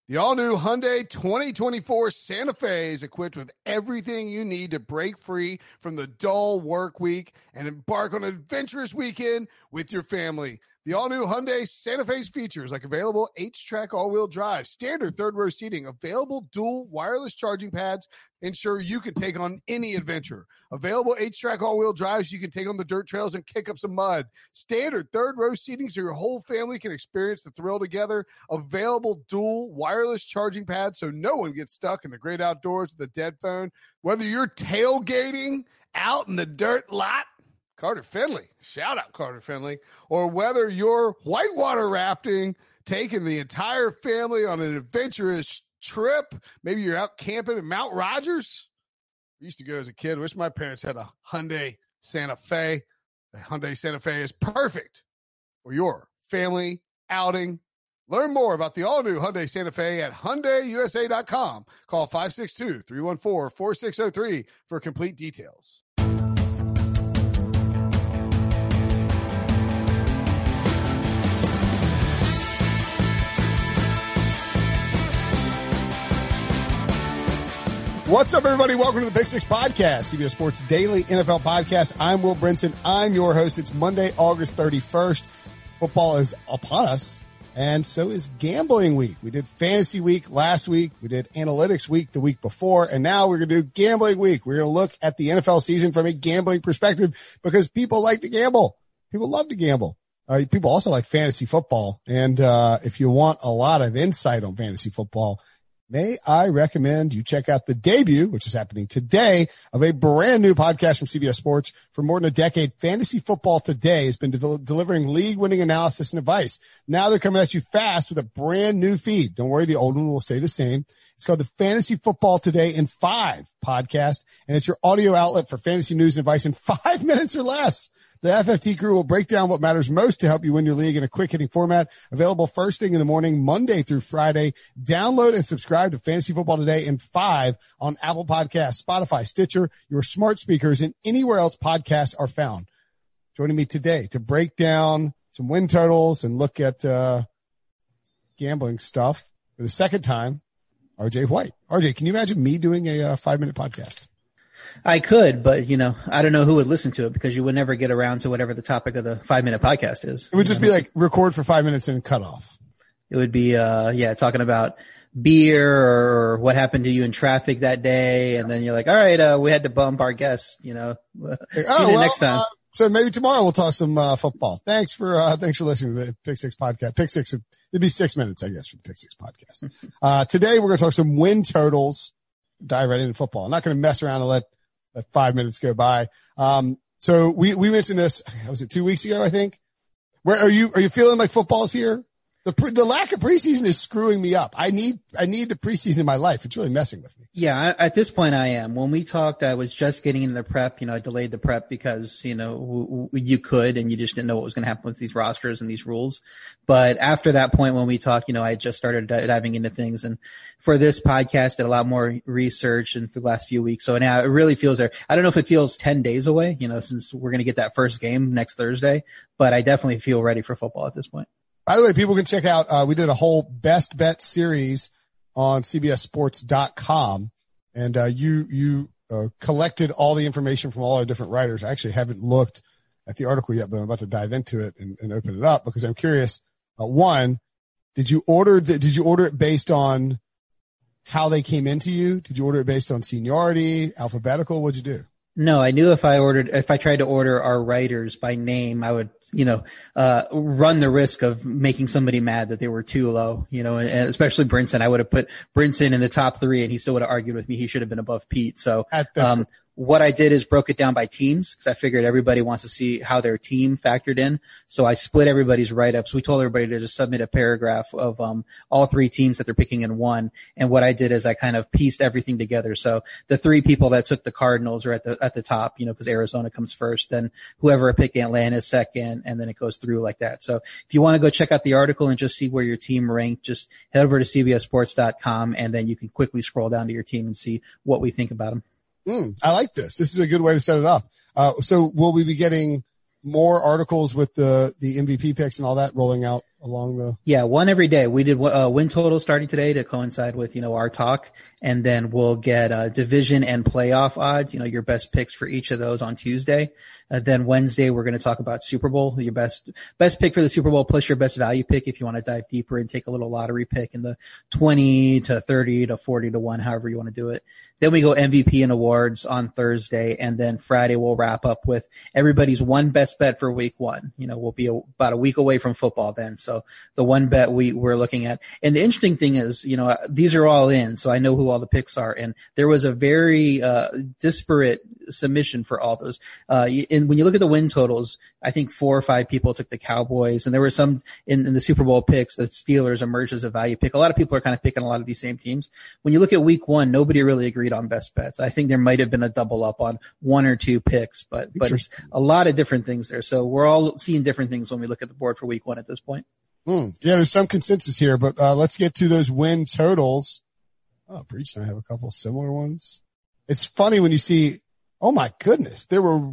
The all-new Hyundai 2024 Santa Fe is equipped with everything you need to break free from the dull work week and embark on an adventurous weekend with your family. The all-new Hyundai Santa Fe's features like available H-Track all-wheel drive, standard third-row seating, available dual wireless charging pads, ensure you can take on any adventure. Available H-Track all-wheel drives, you can take on the dirt trails and kick up some mud. Standard third-row seating so your whole family can experience the thrill together. Available dual wireless charging pads so no one gets stuck in the great outdoors with a dead phone. Whether you're tailgating out in the dirt lot, Carter Finley, shout out Carter Finley, or whether you're whitewater rafting, taking the entire family on an adventurous trip, maybe you're out camping in Mount Rogers. I used to go as a kid. Wish my parents had a Hyundai Santa Fe. The Hyundai Santa Fe is perfect for your family outing. Learn more about the all-new Hyundai Santa Fe at HyundaiUSA.com. Call 562-314-4603 for complete details. What's up, everybody? Welcome to the Pick Six Podcast, CBS Sports Daily NFL Podcast. I'm Will Brinson. I'm your host. It's Monday, August 31st. Football is upon us, and so is gambling week. We did fantasy week last week. We did analytics week the week before, and now we're going to do gambling week. We're going to look at the NFL season from a gambling perspective because people like to gamble. People love to gamble. People also like fantasy football, and if you want a lot of insight on fantasy football, may I recommend you check out the debut, which is happening today, of a brand new podcast from CBS Sports. For more than a decade, Fantasy Football Today has been delivering league-winning analysis and advice. Now they're coming at you fast with a brand new feed. Don't worry, the old one will stay the same. It's called the Fantasy Football Today in 5 podcast, and it's your audio outlet for fantasy news and advice in 5 minutes or less. The FFT crew will break down what matters most to help you win your league in a quick-hitting format. Available first thing in the morning, Monday through Friday. Download and subscribe to Fantasy Football Today in 5 on Apple Podcasts, Spotify, Stitcher, your smart speakers, and anywhere else podcasts are found. Joining me today to break down some win totals and look at gambling stuff for the second time, RJ White. RJ, can you imagine me doing a 5-minute podcast? I could, but, I don't know who would listen to it because you would never get around to whatever the topic of the 5-minute podcast is. It would just be like record for 5 minutes and cut off. It would be, talking about beer or what happened to you in traffic that day. And then you're like, all right, we had to bump our guests, next time. So maybe tomorrow we'll talk some football. Thanks for listening to the Pick Six podcast. Pick Six, it'd be 6 minutes, I guess, for the Pick Six podcast. Today we're going to talk some win totals. Dive right into football. I'm not going to mess around and let 5 minutes go by. So we mentioned this, was it 2 weeks ago, I think? Where are you feeling like football's here? The lack of preseason is screwing me up. I need the preseason in my life. It's really messing with me. Yeah, at this point I am. When we talked, I was just getting into the prep. I delayed the prep because, you could, and you just didn't know what was going to happen with these rosters and these rules. But after that point, when we talked, I just started diving into things. And for this podcast, did a lot more research and for the last few weeks. So now it really feels there. I don't know if it feels 10 days away, since we're going to get that first game next Thursday, but I definitely feel ready for football at this point. By the way, people can check out, we did a whole best bet series on CBSSports.com, and you collected all the information from all our different writers. I actually haven't looked at the article yet, but I'm about to dive into it and open it up because I'm curious. One, did you order it based on how they came into you? Did you order it based on seniority, alphabetical? What'd you do? No, I knew if I tried to order our writers by name, I would, run the risk of making somebody mad that they were too low, and especially Brinson. I would have put Brinson in the top 3 and he still would have argued with me. He should have been above Pete. So, what I did is broke it down by teams because I figured everybody wants to see how their team factored in. So I split everybody's write-ups. We told everybody to just submit a paragraph of all 3 teams that they're picking in one. And what I did is I kind of pieced everything together. So the 3 people that took the Cardinals are at the top, because Arizona comes first. Then whoever picked Atlanta is second, and then it goes through like that. So if you want to go check out the article and just see where your team ranked, just head over to CBSSports.com, and then you can quickly scroll down to your team and see what we think about them. I like this. This is a good way to set it up. So will we be getting more articles with the MVP picks and all that rolling out along the? Yeah, one every day. We did win total starting today to coincide with, our talk. And then we'll get division and playoff odds, your best picks for each of those on Tuesday. Then Wednesday, we're going to talk about Super Bowl, your best pick for the Super Bowl plus your best value pick if you want to dive deeper and take a little lottery pick in the 20 to 30 to 40 to 1, however you want to do it. Then we go MVP and awards on Thursday. And then Friday, we'll wrap up with everybody's one best bet for week 1. We'll be about a week away from football then. So the one bet we're looking at. And the interesting thing is, these are all in. So I know who all the picks are. And there was a very, disparate submission for all those. And when you look at the win totals, I think 4 or 5 people took the Cowboys, and there were some in the Super Bowl picks. The Steelers emerged as a value pick. A lot of people are kind of picking a lot of these same teams. When you look at week 1, nobody really agreed on best bets. I think there might have been a double up on 1 or 2 picks, but it's a lot of different things there. So we're all seeing different things when we look at the board for week 1 at this point. Yeah, there's some consensus here, but let's get to those win totals. Oh, Breach and I have a couple similar ones. It's funny when you see, oh my goodness,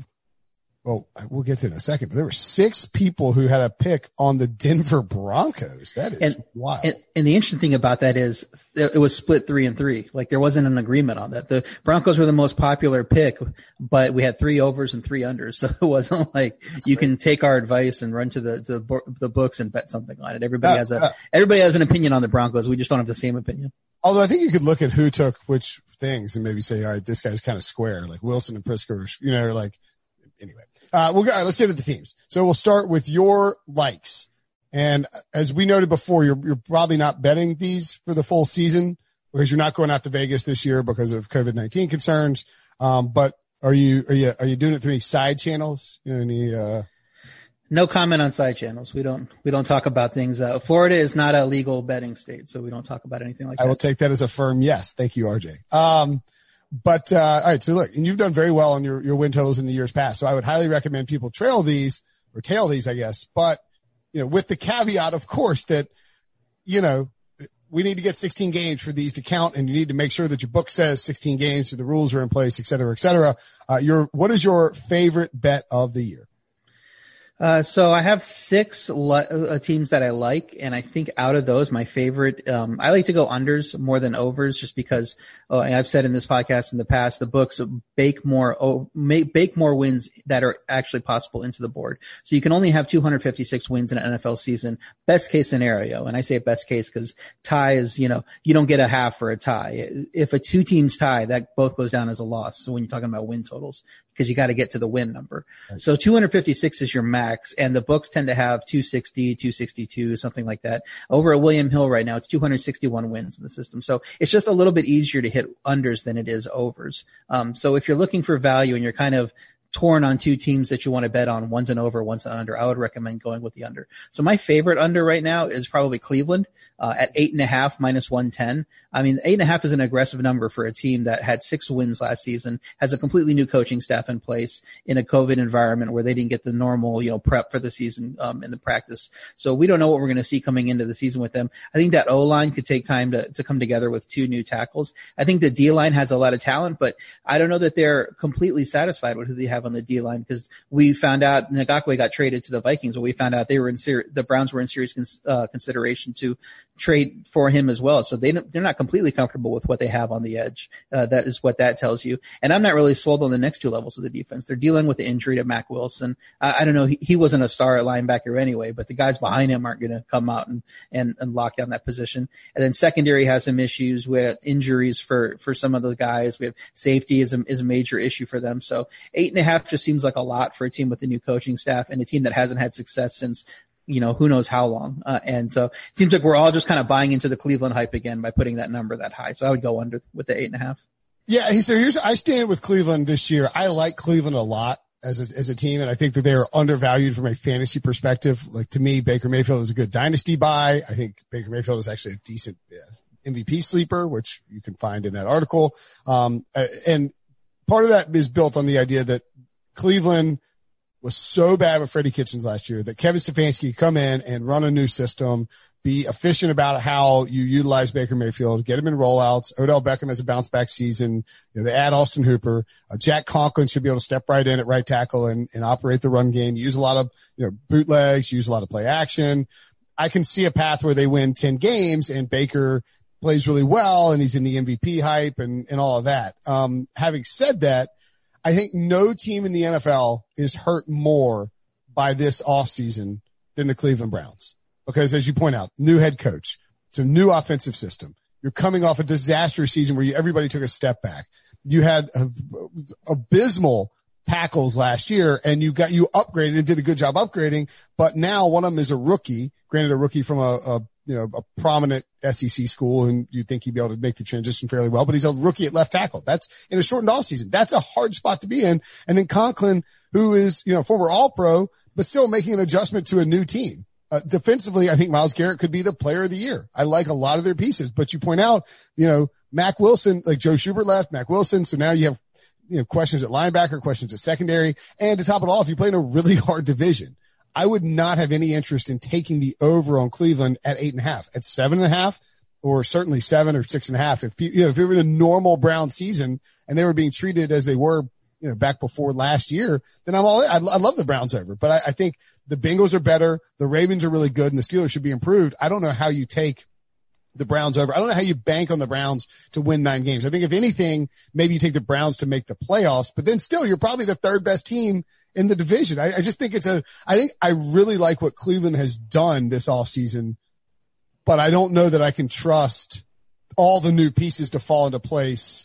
we'll get to it in a second, but there were 6 people who had a pick on the Denver Broncos. That is wild. And the interesting thing about that is it was split 3-3. Like there wasn't an agreement on that. The Broncos were the most popular pick, but we had 3 overs and 3 unders. So it wasn't like can take our advice and run to the books and bet something on it. Everybody has an opinion on the Broncos. We just don't have the same opinion. Although I think you could look at who took which things and maybe say, all right, this guy's kind of square, like Wilson and Pritzker, anyway. All right, let's get to the teams. So we'll start with your likes. And as we noted before, you're probably not betting these for the full season because you're not going out to Vegas this year because of COVID-19 concerns. But are you doing it through any side channels? No comment on side channels. We don't talk about things. Florida is not a legal betting state, so we don't talk about anything like that. I will take that as a firm yes. Thank you, RJ. But all right, so look, and you've done very well on your win totals in the years past. So I would highly recommend people tail these, I guess. But, with the caveat, of course, that, we need to get 16 games for these to count, and you need to make sure that your book says 16 games, so the rules are in place, et cetera, et cetera. What is your favorite bet of the year? So I have 6 teams that I like, and I think out of those, my favorite, I like to go unders more than overs just because, and I've said in this podcast in the past, the books bake more wins that are actually possible into the board. So you can only have 256 wins in an NFL season, best case scenario. And I say best case because tie is, you don't get a half for a tie. If a 2 teams tie, that both goes down as a loss. So when you're talking about win totals, because you got to get to the win number. Right. So 256 is your max, and the books tend to have 260, 262, something like that. Over at William Hill right now, it's 261 wins in the system. So it's just a little bit easier to hit unders than it is overs. So if you're looking for value and you're kind of torn on 2 teams that you want to bet on, one's an over, one's an under, I would recommend going with the under. So my favorite under right now is probably Cleveland, at 8.5 minus 110. I mean, 8.5 is an aggressive number for a team that had 6 wins last season, has a completely new coaching staff in place in a COVID environment where they didn't get the normal, prep for the season, in the practice. So we don't know what we're going to see coming into the season with them. I think that O-line could take time to come together with 2 new tackles. I think the D-line has a lot of talent, but I don't know that they're completely satisfied with who they have on the D-line because we found out Ngakoue got traded to the Vikings, but we found out the Browns were in serious consideration to trade for him as well. So they're not completely comfortable with what they have on the edge. That is what that tells you. And I'm not really sold on the next 2 levels of the defense. They're dealing with the injury to Mack Wilson. I don't know. He wasn't a star at linebacker anyway, but the guys behind him aren't going to come out and lock down that position. And then secondary has some issues with injuries for some of the guys. We have safety is a major issue for them. So 8.5 just seems like a lot for a team with a new coaching staff and a team that hasn't had success since who knows how long. And so it seems like we're all just kind of buying into the Cleveland hype again by putting that number that high. So I would go under with the 8.5. Yeah. So I stand with Cleveland this year. I like Cleveland a lot as a team. And I think that they are undervalued from a fantasy perspective. Like to me, Baker Mayfield is a good dynasty buy. I think Baker Mayfield is actually a decent MVP sleeper, which you can find in that article. And part of that is built on the idea that Cleveland was so bad with Freddie Kitchens last year that Kevin Stefanski could come in and run a new system, be efficient about how you utilize Baker Mayfield, get him in rollouts. Odell Beckham has a bounce back season. They add Austin Hooper. Jack Conklin should be able to step right in at right tackle and operate the run game, use a lot of, bootlegs, use a lot of play action. I can see a path where they win 10 games and Baker plays really well and he's in the MVP hype and all of that. Having said that, I think no team in the NFL is hurt more by this offseason than the Cleveland Browns. Because as you point out, new head coach, it's a new offensive system. You're coming off a disastrous season where everybody took a step back. You had abysmal tackles last year and you upgraded and did a good job upgrading, but now one of them is a rookie, granted a rookie from a prominent SEC school, and you'd think he'd be able to make the transition fairly well, but he's a rookie at left tackle. That's in a shortened off season. That's a hard spot to be in. And then Conklin, who is, former All-Pro, but still making an adjustment to a new team. Defensively, I think Myles Garrett could be the player of the year. I like a lot of their pieces, but you point out, Mac Wilson, like Joe Schubert left, Mac Wilson. So now you have, questions at linebacker, questions at secondary. And to top it off, you play in a really hard division. I would not have any interest in taking the over on Cleveland at 8.5, at 7.5, or certainly 7 or 6.5. If it were in a normal Brown season and they were being treated as they were, back before last year, then I'm all in. I love the Browns over, but I think the Bengals are better. The Ravens are really good and the Steelers should be improved. I don't know how you take the Browns over. I don't know how you bank on the Browns to win 9 games. I think if anything, maybe you take the Browns to make the playoffs, but then still you're probably the third best team in the division. I just think I really like what Cleveland has done this offseason, but I don't know that I can trust all the new pieces to fall into place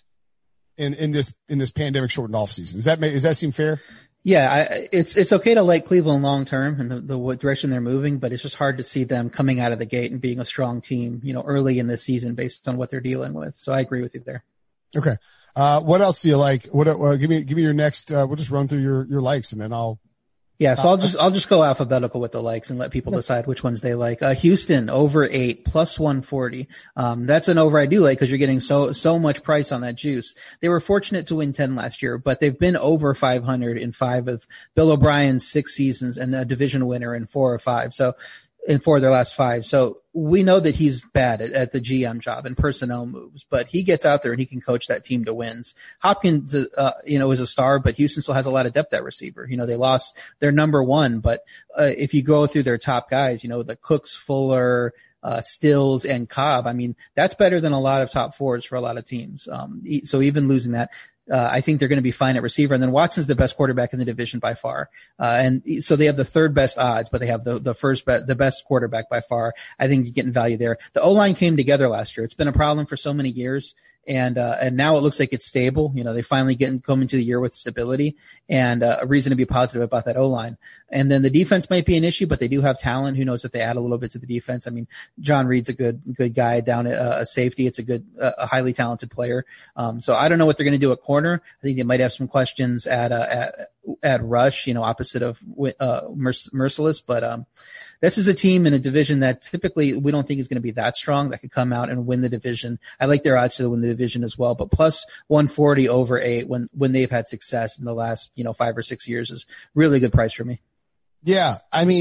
in this pandemic shortened offseason. Does that seem fair? Yeah, it's okay to like Cleveland long term and the direction they're moving, but it's just hard to see them coming out of the gate and being a strong team, early in the season based on what they're dealing with. So I agree with you there. Okay. What else do you like? Give me your next, we'll just run through your likes and then so I'll just go alphabetical with the likes and let people decide which ones they like. Houston over 8 plus 140. That's an over I do like because you're getting so much price on that juice. They were fortunate to win 10 last year, but they've been over 500 in 5 of Bill O'Brien's 6 seasons and a division winner in 4 or 5. So in 4 of their last 5. So we know that he's bad at the GM job and personnel moves, but he gets out there and he can coach that team to wins. Hopkins, is a star, but Houston still has a lot of depth at receiver. They lost their number 1, but, if you go through their top guys, the Cooks, Fuller, Stills and Cobb, that's better than a lot of top 4s for a lot of teams. So even losing that, I think they're going to be fine at receiver. And then Watson's the best quarterback in the division by far. And so they have the 3rd best odds, but they have the best quarterback by far. I think you're getting value there. The O-line came together last year. It's been a problem for so many years. And now it looks like it's stable. They finally come into the year with stability and a reason to be positive about that O-line. And then the defense might be an issue, but they do have talent. Who knows if they add a little bit to the defense. John Reed's a good guy down at a safety. It's a highly talented player. So I don't know what they're going to do at corner. I think they might have some questions at rush, opposite of Merciless, but this is a team in a division that typically we don't think is going to be that strong that could come out and win the division. I like their odds to win the division as well, but plus 140 over 8 when they've had success in the last, 5 or 6 years is really good price for me. Yeah.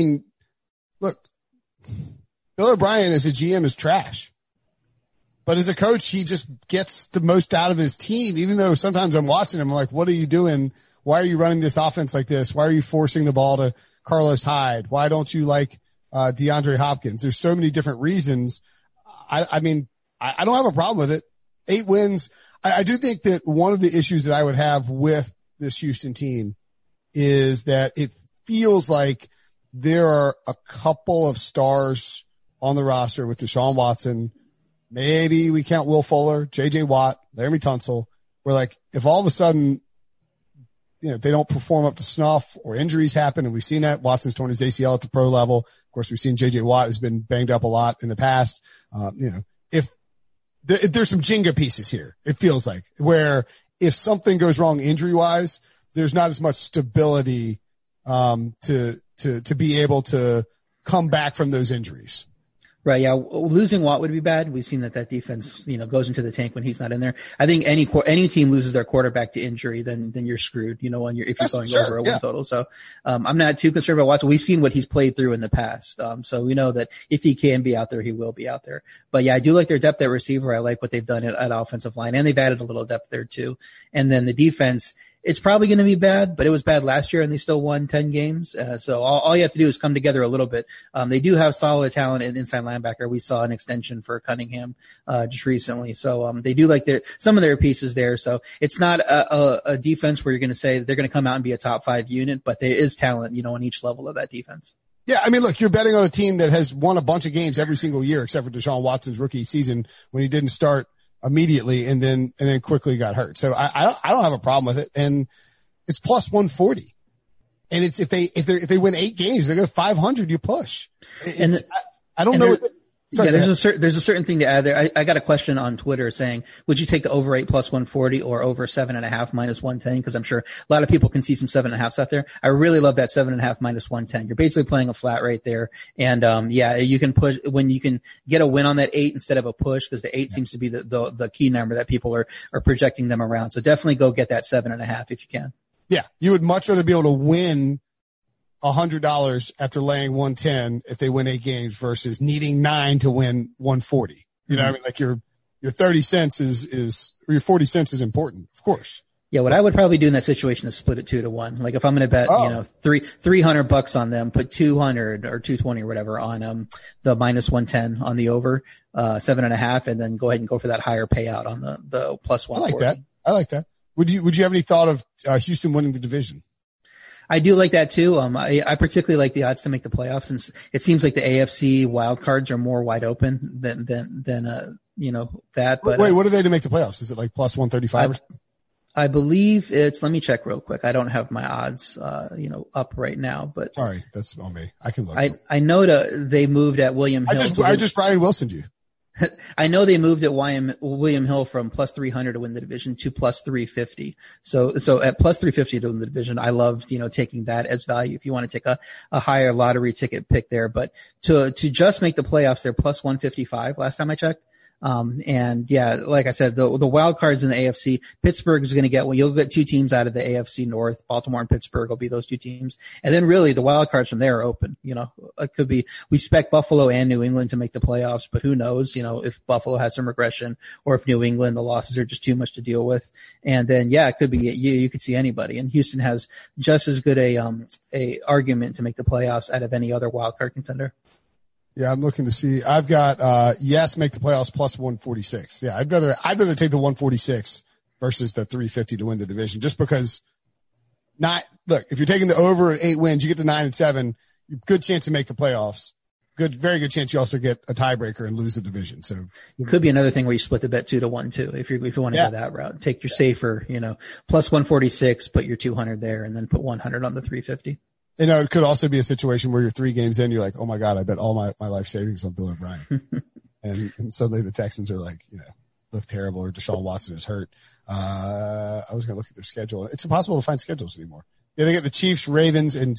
Look, Bill O'Brien as a GM is trash, but as a coach, he just gets the most out of his team, even though sometimes I'm watching him, I'm like, what are you doing? Why are you running this offense like this? Why are you forcing the ball to Carlos Hyde? Why don't you like DeAndre Hopkins? There's so many different reasons. I don't have a problem with it. 8 wins. I do think that one of the issues that I would have with this Houston team is that it feels like there are a couple of stars on the roster with Deshaun Watson. Maybe we count Will Fuller, J.J. Watt, Laremy Tunsil. Where like if all of a sudden they don't perform up to snuff or injuries happen, and we've seen that. Watson's torn his ACL at the pro level. Of course, we've seen J.J. Watt has been banged up a lot in the past. If there's some Jenga pieces here, it feels like, where if something goes wrong injury-wise, there's not as much stability to be able to come back from those injuries. Right. Yeah. Losing Watt would be bad. We've seen that defense, goes into the tank when he's not in there. I think any team loses their quarterback to injury, then you're screwed, if you're going over a win total. So, I'm not too concerned about Watson. We've seen what he's played through in the past. So we know that if he can be out there, he will be out there. But yeah, I do like their depth at receiver. I like what they've done at offensive line, and they've added a little depth there too. And then the defense, It's probably going to be bad, but it was bad last year and they still won 10 games. So all you have to do is come together a little bit. They do have solid talent in inside linebacker. We saw an extension for Cunningham, just recently. So, they do like some of their pieces there. So it's not a defense where you're going to say they're going to come out and be a top 5 unit, but there is talent, on each level of that defense. Yeah, I mean, look, you're betting on a team that has won a bunch of games every single year, except for Deshaun Watson's rookie season when he didn't start immediately and then quickly got hurt. So I don't have a problem with it. And it's plus 140. And it's, if they win 8 games, they go 500, you push. I don't know. Sorry, there's a certain thing to add there. I got a question on Twitter saying, would you take the over 8 plus 140 or over 7.5 minus 110? Cause I'm sure a lot of people can see some 7.5s out there. I really love that 7.5 minus 110. You're basically playing a flat right there. And, you can push when you can get a win on that 8 instead of a push, cause the 8 seems to be the key number that people are projecting them around. So definitely go get that 7.5 if you can. Yeah. You would much rather be able to win $100 after laying 110 if they win 8 games versus needing 9 to win 140. You know what I mean? Like your 30 cents or your 40 cents is important, of course. Yeah, what I would probably do in that situation is split it 2-1. Like if I'm going to bet, $300 on them, put 200 or 220 or whatever on, the minus 110 on the over, 7.5, and then go ahead and go for that higher payout on the plus 140. I like that. Would you have any thought of, Houston winning the division? I do like that too. I particularly like the odds to make the playoffs, since it seems like the AFC wild cards are more wide open than that. But wait, what are they to make the playoffs? Is it like plus 135 or something? I believe let me check real quick. I don't have my odds, up right now, but. Sorry, that's on me. I can look. I know they moved at William Hill. I just Brian Wilsoned you. I know they moved at William Hill from plus 300 to win the division to plus 350. So at plus 350 to win the division, I love, taking that as value if you want to take a higher lottery ticket pick there. But to just make the playoffs, they're plus 155 last time I checked. Like I said, the wild cards in the AFC, Pittsburgh is going to you'll get 2 teams out of the AFC North. Baltimore and Pittsburgh will be those 2 teams. And then really the wild cards from there are open. It could be, we expect Buffalo and New England to make the playoffs, but who knows, if Buffalo has some regression or if New England, the losses are just too much to deal with. And then, it could be you could see anybody. And Houston has just as good a argument to make the playoffs out of any other wild card contender. Yeah, I'm looking to see. I've got, make the playoffs plus 146. Yeah, I'd rather take the 146 versus the 350 to win the division, just because if you're taking the over at 8 wins, you get to 9-7, good chance to make the playoffs. Very good chance you also get a tiebreaker and lose the division. So it could be another thing where you split the bet 2-1 too. If you want to go that route, take your safer, plus 146, put your 200 there and then put 100 on the 350. It could also be a situation where you're 3 games in, you're like, oh my God, I bet all my life savings on Bill O'Brien. and suddenly the Texans are like, look terrible, or Deshaun Watson is hurt. I was going to look at their schedule. It's impossible to find schedules anymore. Yeah, they get the Chiefs, Ravens, and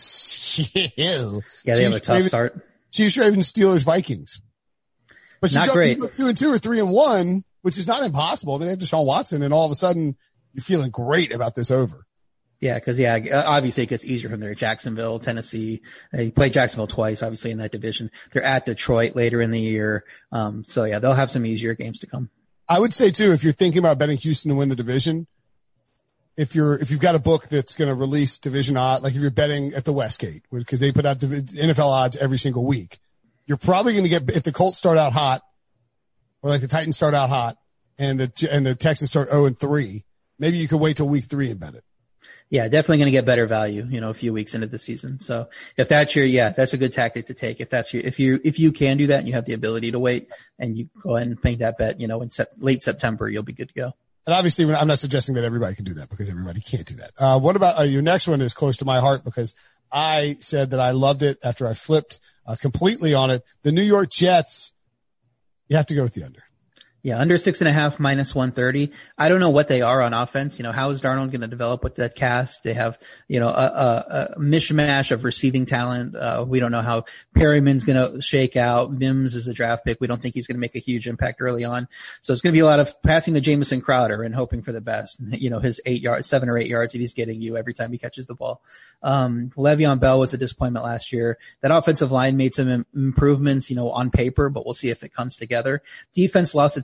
they have a tough start. Chiefs, Ravens, Steelers, Vikings. But not great. You go 2-2 or 3-1, which is not impossible. I mean, they have Deshaun Watson, and all of a sudden you're feeling great about this over. Yeah, because obviously it gets easier from there. Jacksonville, Tennessee. They play Jacksonville twice, obviously, in that division. They're at Detroit later in the year. They'll have some easier games to come. I would say too, if you're thinking about betting Houston to win the division, if you've got a book that's going to release division odds, like if you're betting at the Westgate, because they put out NFL odds every single week, you're probably going to get, if the Colts start out hot, or like the Titans start out hot, and the Texans start 0-3, maybe you could wait till week 3 and bet it. Yeah, definitely going to get better value, a few weeks into the season. So if that's that's a good tactic to take. If you can do that and you have the ability to wait and you go ahead and make that bet, in late September, you'll be good to go. And obviously I'm not suggesting that everybody can do that, because everybody can't do that. What about your next one is close to my heart, because I said that I loved it after I flipped completely on it. The New York Jets, you have to go with the under. Yeah, under 6.5 minus 130. I don't know what they are on offense. How is Darnold going to develop with that cast? They have, a mishmash of receiving talent. We don't know how Perryman's going to shake out. Mims is a draft pick. We don't think he's going to make a huge impact early on. So it's going to be a lot of passing to Jamison Crowder and hoping for the best. His 7 or 8 yards that he's getting you every time he catches the ball. Le'Veon Bell was a disappointment last year. That offensive line made some improvements, on paper, but we'll see if it comes together. Defense lost its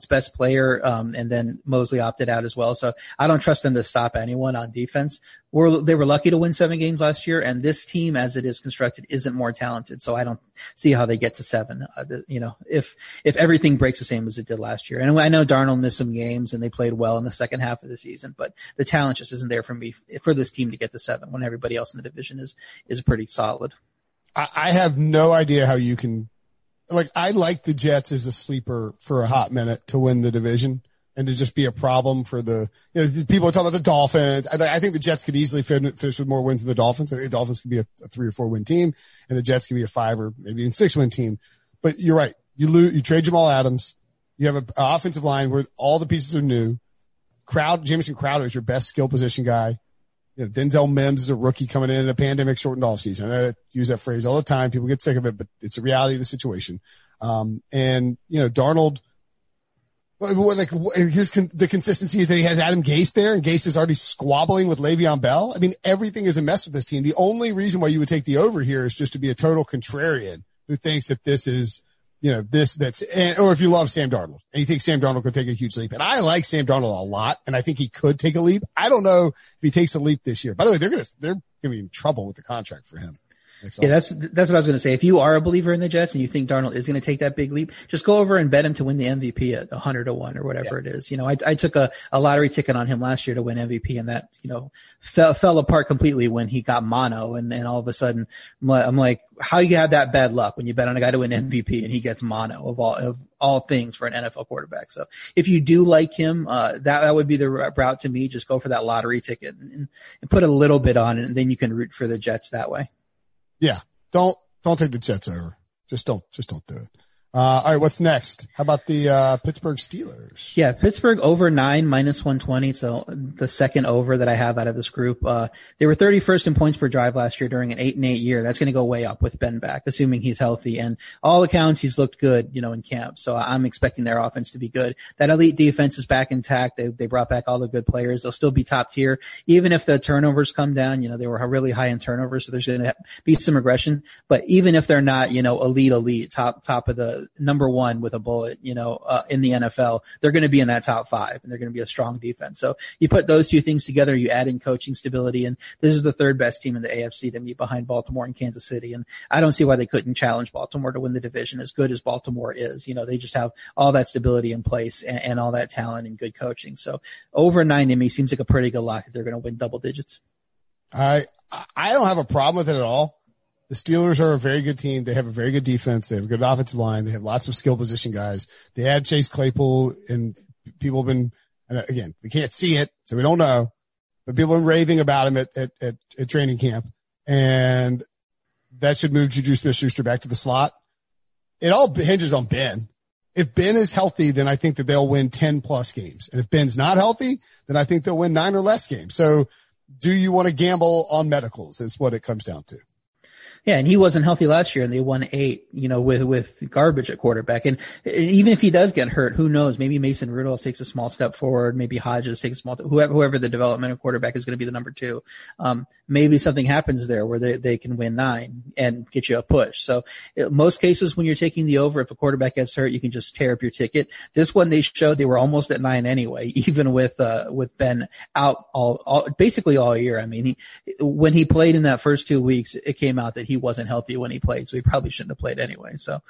best player, and then Mosley opted out as well. So I don't trust them to stop anyone on defense. They were lucky to win 7 games last year, and this team, as it is constructed, isn't more talented. So I don't see how they get to 7. If everything breaks the same as it did last year. And I know Darnold missed some games and they played well in the second half of the season, but the talent just isn't there for this team to get to 7 when everybody else in the division is pretty solid. I have no idea how you can, I like the Jets as a sleeper for a hot minute to win the division and to just be a problem for people are talking about the Dolphins. I think the Jets could easily finish with more wins than the Dolphins. I think the Dolphins could be a 3 or 4 win team and the Jets could be a 5 or maybe even 6 win team. But you're right. You trade Jamal Adams. You have an offensive line where all the pieces are new. Jamison Crowder is your best skill position guy. Denzel Mims is a rookie coming in a pandemic shortened off season. I use that phrase all the time. People get sick of it, but it's a reality of the situation. Darnold, the consistency is that he has Adam Gase there, and Gase is already squabbling with Le'Veon Bell. I mean, everything is a mess with this team. The only reason why you would take the over here is just to be a total contrarian who thinks that this is, or if you love Sam Darnold and you think Sam Darnold could take a huge leap. And I like Sam Darnold a lot, and I think he could take a leap. I don't know if he takes a leap this year. By the way, they're going to be in trouble with the contract for him. Yeah, that's what I was going to say. If you are a believer in the Jets and you think Darnold is going to take that big leap, just go over and bet him to win the MVP at 100-1 or whatever it is. I took a lottery ticket on him last year to win MVP, and that, fell apart completely when he got mono. And all of a sudden I'm like, how you have that bad luck when you bet on a guy to win MVP and he gets mono of all things for an NFL quarterback. So if you do like him, that would be the route to me. Just go for that lottery ticket and put a little bit on it, and then you can root for the Jets that way. Yeah. Don't take the Jets over. Just don't do it. All right. What's next? How about the Pittsburgh Steelers? Yeah. Pittsburgh over 9 minus 120. So the second over that I have out of this group. They were 31st in points per drive last year during an 8-8 year. That's going to go way up with Ben back, assuming he's healthy, and all accounts he's looked good, in camp. So I'm expecting their offense to be good. That elite defense is back intact. They brought back all the good players. They'll still be top tier, even if the turnovers come down. They were really high in turnovers, so there's going to be some regression. But even if they're not, elite, top of the number 1 with a bullet, in the NFL, they're going to be in that top 5, and they're going to be a strong defense. So you put those two things together, you add in coaching stability, and this is the 3rd best team in the AFC to meet behind Baltimore and Kansas City. And I don't see why they couldn't challenge Baltimore to win the division, as good as Baltimore is. They just have all that stability in place and all that talent and good coaching. So over 9 to me seems like a pretty good lock that they're going to win double digits. I don't have a problem with it at all. The Steelers are a very good team. They have a very good defense. They have a good offensive line. They have lots of skill position guys. They had Chase Claypool, and people have been, and again, we can't see it, so we don't know, but people have been raving about him at training camp, and that should move Juju Smith-Schuster back to the slot. It all hinges on Ben. If Ben is healthy, then I think that they'll win 10 plus games. And if Ben's not healthy, then I think they'll win 9 or less games. So do you want to gamble on medicals is what it comes down to. Yeah, and he wasn't healthy last year, and they won 8, with garbage at quarterback. And even if he does get hurt, who knows? Maybe Mason Rudolph takes a small step forward. Maybe Hodges takes a small, whoever the developmental quarterback is going to be the number 2. Maybe something happens there where they can win 9 and get you a push. So most cases when you're taking the over, if a quarterback gets hurt, you can just tear up your ticket. This one, they showed they were almost at 9 anyway, even with Ben out basically all year. I mean, when he played in that first 2 weeks, it came out that he wasn't healthy when he played, so he probably shouldn't have played anyway. So,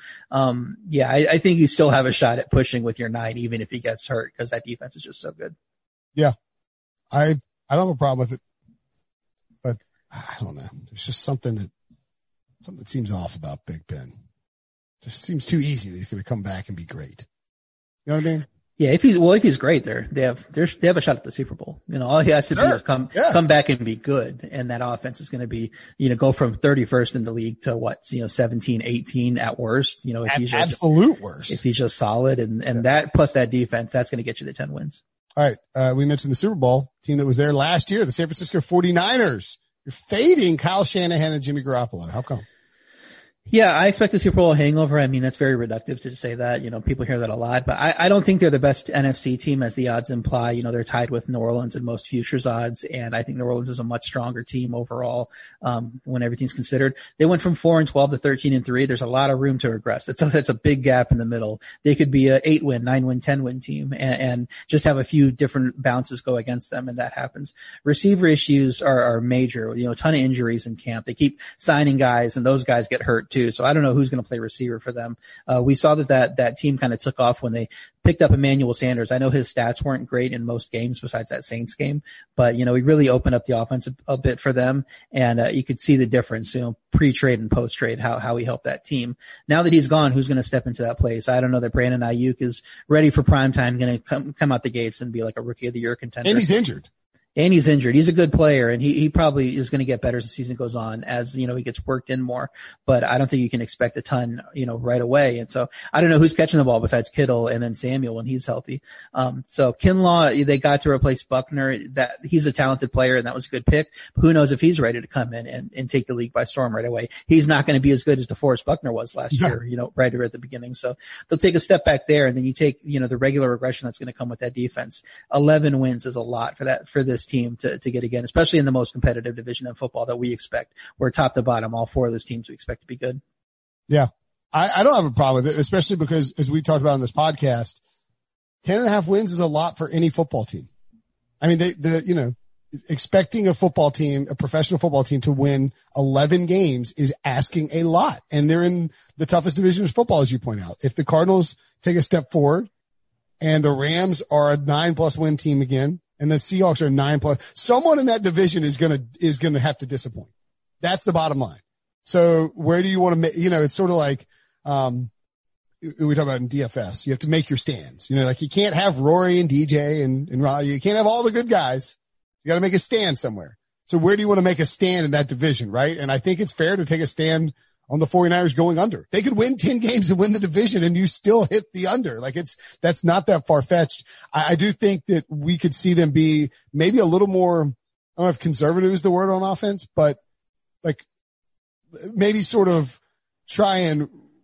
I think you still have a shot at pushing with your 9, even if he gets hurt, because that defense is just so good. Yeah. I don't have a problem with it, but I don't know. There's just something that seems off about Big Ben. Just seems too easy that he's going to come back and be great. You know what I mean? Yeah, if he's great, they have a shot at the Super Bowl. All he has to do is come back and be good, and that offense is going to be, go from 31st in the league to 17, 18 at worst. If he's just absolute worst. If he's just solid, and that plus that defense, that's going to get you to 10 wins. All right, we mentioned the Super Bowl team that was there last year, the San Francisco 49ers. You're fading Kyle Shanahan and Jimmy Garoppolo. How come? Yeah, I expect a Super Bowl hangover. I mean, that's very reductive to say that. People hear that a lot, but I don't think they're the best NFC team as the odds imply. They're tied with New Orleans in most futures odds, and I think New Orleans is a much stronger team overall, when everything's considered. They went from 4-12 to 13-3. There's a lot of room to regress. That's a big gap in the middle. They could be a 8-win, 9-win, 10-win team and just have a few different bounces go against them, and that happens. Receiver issues are major. A ton of injuries in camp. They keep signing guys, and those guys get hurt too. So I don't know who's going to play receiver for them. We saw that team kind of took off when they picked up Emmanuel Sanders. I know his stats weren't great in most games besides that Saints game, but he really opened up the offense a bit for them, and you could see the difference, pre-trade and post-trade, how he helped that team. Now that he's gone, who's going to step into that place? I don't know that Brandon Ayuk is ready for prime time, going to come out the gates and be like a rookie of the year contender. And he's injured. And he's injured. He's a good player, and he probably is going to get better as the season goes on, as, he gets worked in more. But I don't think you can expect a ton, right away. And so I don't know who's catching the ball besides Kittle and then Samuel when he's healthy. So Kinlaw, they got to replace Buckner. That he's a talented player, and that was a good pick. Who knows if he's ready to come in and take the league by storm right away. He's not going to be as good as DeForest Buckner was last year, right at the beginning. So they'll take a step back there, and then you take, the regular regression that's going to come with that defense. 11 wins is a lot for this team to get again, especially in the most competitive division in football that we expect, where top to bottom, all four of those teams we expect to be good. Yeah. I don't have a problem with it, especially because, as we talked about on this podcast, 10.5 wins is a lot for any football team. I mean, expecting a professional football team to win 11 games is asking a lot. And they're in the toughest division of football, as you point out. If the Cardinals take a step forward and the Rams are a 9+ win team again, and the Seahawks are 9+, someone in that division is going to have to disappoint. That's the bottom line. So where do you want to make, it's sort of like, we talk about in DFS, you have to make your stands, like you can't have Rory and DJ and Raleigh. You can't have all the good guys. You got to make a stand somewhere. So where do you want to make a stand in that division? Right. And I think it's fair to take a stand on the 49ers going under. They could win 10 games and win the division and you still hit the under. That's not that far fetched. I do think that we could see them be maybe a little more, I don't know if conservative is the word on offense, but maybe sort of try and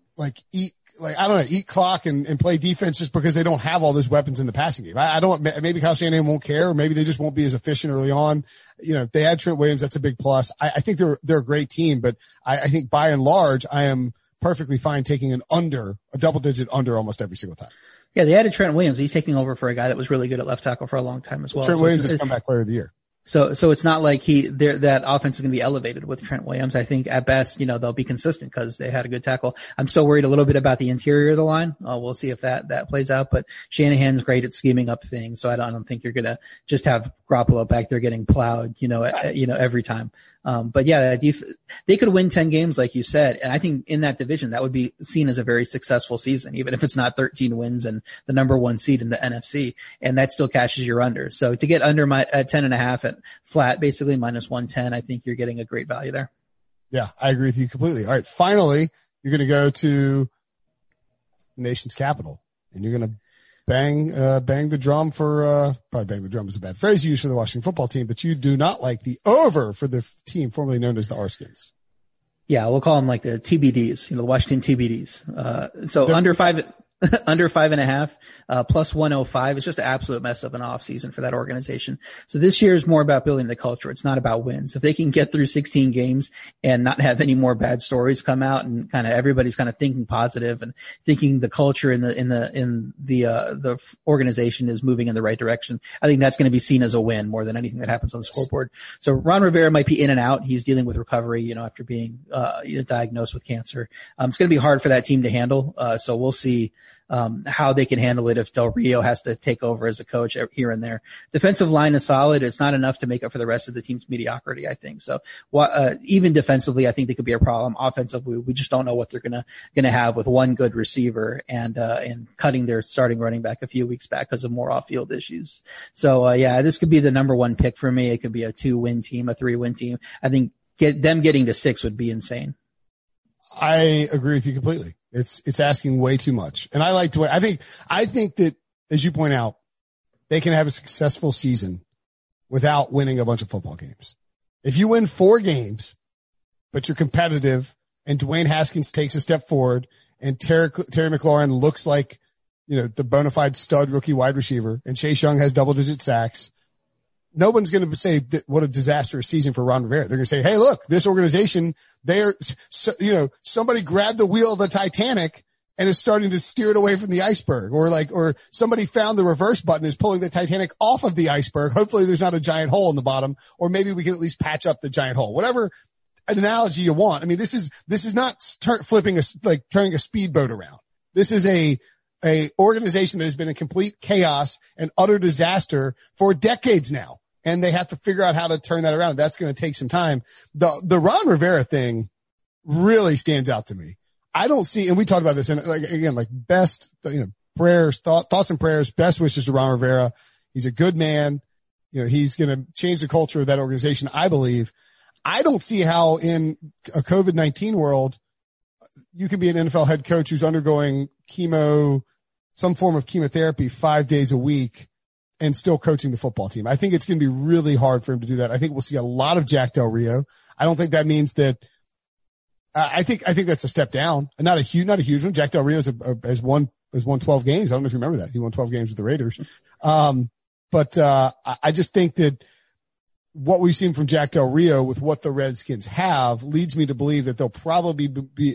eat clock and play defense just because they don't have all those weapons in the passing game. Maybe Kyle Shanahan won't care, or maybe they just won't be as efficient early on. If they add Trent Williams, that's a big plus. I think they're a great team, but I think by and large, I am perfectly fine taking a double-digit under almost every single time. Yeah, they added Trent Williams. He's taking over for a guy that was really good at left tackle for a long time as well. Trent Williams is comeback player of the year. So it's not like that offense is going to be elevated with Trent Williams. I think at best, they'll be consistent because they had a good tackle. I'm still worried a little bit about the interior of the line. We'll see if that plays out, but Shanahan's great at scheming up things. So I don't think you're going to just have Garoppolo back there getting plowed, every time. But yeah, they could win 10 games, like you said. And I think in that division, that would be seen as a very successful season, even if it's not 13 wins and the number one seed in the NFC. And that still catches your under. So to get under at 10.5 at flat, basically -110, I think you're getting a great value there. Yeah, I agree with you completely. All right. Finally, you're going to go to the nation's capital and you're going to bang the drum for, probably bang the drum is a bad phrase used for the Washington football team, but you do not like the over for the team formerly known as the Arskins. Yeah, we'll call them like the TBDs, the Washington TBDs. So under 5.5, plus 105. It's just an absolute mess of an off season for that organization. So this year is more about building the culture. It's not about wins. If they can get through 16 games and not have any more bad stories come out and kind of everybody's kind of thinking positive and thinking the culture in the organization is moving in the right direction, I think that's going to be seen as a win more than anything that happens on the scoreboard. So Ron Rivera might be in and out. He's dealing with recovery, after being, diagnosed with cancer. It's going to be hard for that team to handle. So we'll see how they can handle it if Del Rio has to take over as a coach here and there. Defensive line is solid. It's not enough to make up for the rest of the team's mediocrity, I think. So, even defensively, I think they could be a problem. Offensively, we just don't know what they're gonna have with one good receiver and cutting their starting running back a few weeks back because of more off-field issues. So, this could be the number one pick for me. It could be a 2-win team, a 3-win team. I think them getting to 6 would be insane. I agree with you completely. It's asking way too much. And I think that, as you point out, they can have a successful season without winning a bunch of football games. If you win 4 games, but you're competitive and Dwayne Haskins takes a step forward, and Terry McLaurin looks like, the bona fide stud rookie wide receiver, and Chase Young has double-digit sacks, no one's going to say that what a disastrous season for Ron Rivera. They're going to say, hey, look, this organization, somebody grabbed the wheel of the Titanic and is starting to steer it away from the iceberg, or somebody found the reverse button, is pulling the Titanic off of the iceberg. Hopefully there's not a giant hole in the bottom, or maybe we can at least patch up the giant hole. Whatever analogy you want. I mean, this is not turning a speedboat around. This is a organization that has been in complete chaos and utter disaster for decades now. And they have to figure out how to turn that around. That's going to take some time. The Ron Rivera thing really stands out to me. I don't see, and we talked about this, and best, prayers, thoughts and prayers, best wishes to Ron Rivera. He's a good man. He's going to change the culture of that organization, I believe. I don't see how in a COVID-19 world you can be an NFL head coach who's undergoing some form of chemotherapy 5 days a week and still coaching the football team. I think it's going to be really hard for him to do that. I think we'll see a lot of Jack Del Rio. I don't think that means that. I think that's a step down, and not a huge one. Jack Del Rio has won 12 games. I don't know if you remember that. He won 12 games with the Raiders. But I just think that what we've seen from Jack Del Rio with what the Redskins have leads me to believe that they'll probably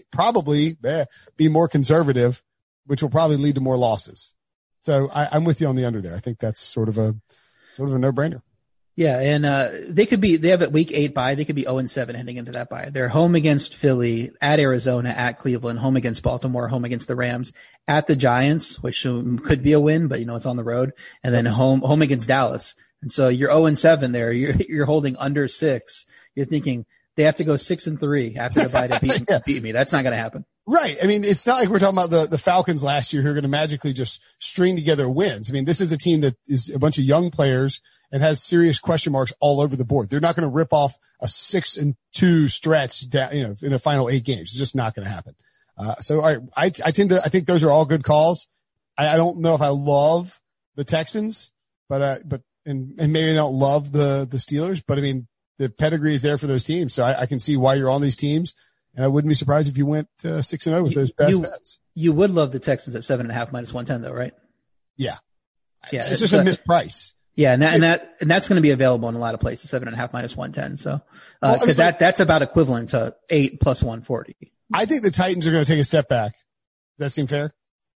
be more conservative, which will probably lead to more losses. So I'm with you on the under there. I think that's sort of a no-brainer. Yeah, and they have a week 8 bye. They could be 0-7 heading into that bye. They're home against Philly, at Arizona, at Cleveland, home against Baltimore, home against the Rams, at the Giants, which could be a win, but it's on the road, and then home against Dallas. And so you're 0-7 there. You're holding under 6. You're thinking they have to go 6-3 after the bye to beat me. That's not going to happen. Right. I mean, it's not like we're talking about the Falcons last year who are going to magically just string together wins. I mean, this is a team that is a bunch of young players and has serious question marks all over the board. They're not going to rip off a 6-2 stretch down, in the final 8 games. It's just not going to happen. So I think those are all good calls. I don't know if I love the Texans, but maybe I don't love the Steelers, but I mean, the pedigree is there for those teams. So I can see why you're on these teams. And I wouldn't be surprised if you went 6-0 with those best bets. You would love the Texans at 7.5 minus 110 though, right? Yeah. It's just a misprice. Yeah. And that's going to be available in a lot of places, 7.5 minus 110. So, cause that's about equivalent to 8 plus 140. I think the Titans are going to take a step back. Does that seem fair?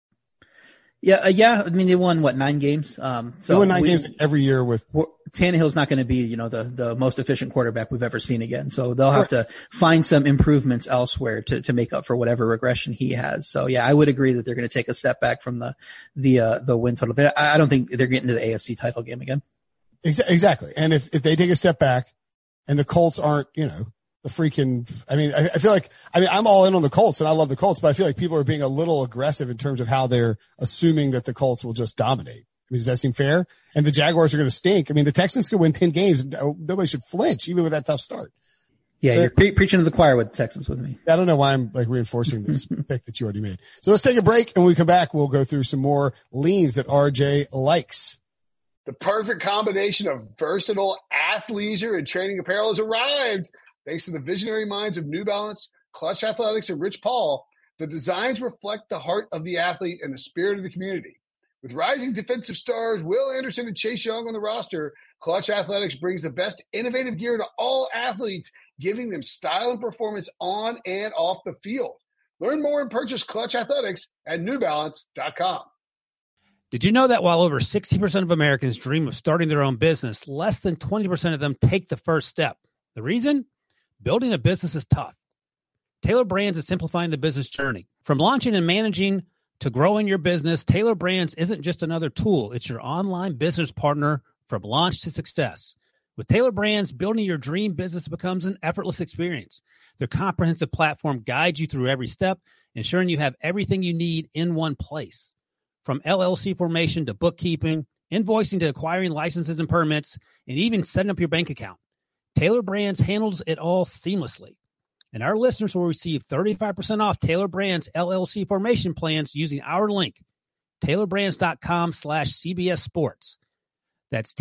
Yeah. I mean, they won 9 games. So they won 9 games every year with Tannehill's not going to be, the most efficient quarterback we've ever seen again. So they'll have to find some improvements elsewhere to make up for whatever regression he has. So yeah, I would agree that they're going to take a step back from the win total. I don't think they're getting to the AFC title game again. Exactly. And if they take a step back and the Colts aren't, the freaking, I feel like, I'm all in on the Colts and I love the Colts, but I feel like people are being a little aggressive in terms of how they're assuming that the Colts will just dominate. Does that seem fair? And the Jaguars are going to stink. The Texans could win 10 games and nobody should flinch even with that tough start. Yeah, so, you're preaching to the choir with the Texans with me. I don't know why I'm reinforcing this pick that you already made. So let's take a break, and when we come back, we'll go through some more leans that RJ likes. The perfect combination of versatile athleisure and training apparel has arrived. Thanks to the visionary minds of New Balance, Clutch Athletics, and Rich Paul, the designs reflect the heart of the athlete and the spirit of the community. With rising defensive stars Will Anderson and Chase Young on the roster, Clutch Athletics brings the best innovative gear to all athletes, giving them style and performance on and off the field. Learn more and purchase Clutch Athletics at NewBalance.com. Did you know that while over 60% of Americans dream of starting their own business, less than 20% of them take the first step? The reason? Building a business is tough. Taylor Brands is simplifying the business journey. From launching and managing to growing your business, Taylor Brands isn't just another tool. It's your online business partner from launch to success. With Taylor Brands, building your dream business becomes an effortless experience. Their comprehensive platform guides you through every step, ensuring you have everything you need in one place. From LLC formation to bookkeeping, invoicing to acquiring licenses and permits, and even setting up your bank account, Taylor Brands handles it all seamlessly. And our listeners will receive 35% off Taylor Brands LLC formation plans using our link, taylorbrands.com/CBS Sports. That's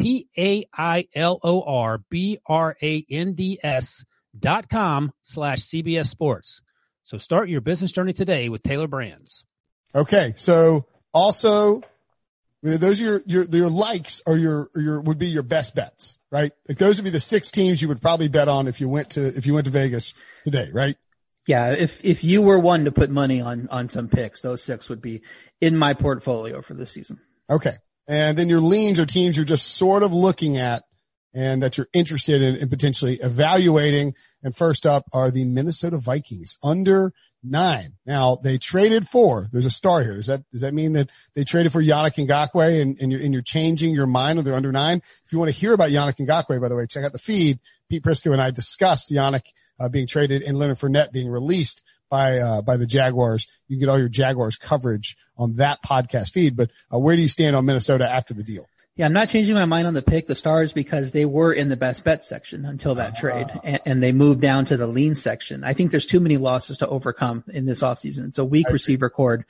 TAILORBRANDS.com/CBS Sports. So start your business journey today with Tailor Brands. Okay. So also those are your likes or your would be your best bets, right? Like those would be the 6 teams you would probably bet on if you went to Vegas today, right? Yeah. If you were one to put money on some picks, those 6 would be in my portfolio for this season. Okay. And then your leans are teams you're just sort of looking at and that you're interested in potentially evaluating. And first up are the Minnesota Vikings under 9. Now they traded for, there's a star here. Does that mean that they traded for Yannick Ngakoue and you're changing your mind on they're under 9? If you want to hear about Yannick Ngakoue, by the way, check out the feed. Pete Prisco and I discussed Yannick being traded and Leonard Fournette being released by the Jaguars. You can get all your Jaguars coverage on that podcast feed. But where do you stand on Minnesota after the deal? Yeah, I'm not changing my mind on the pick, the Stars, because they were in the best bet section until that trade, and they moved down to the lean section. I think there's too many losses to overcome in this offseason. It's a weak receiver core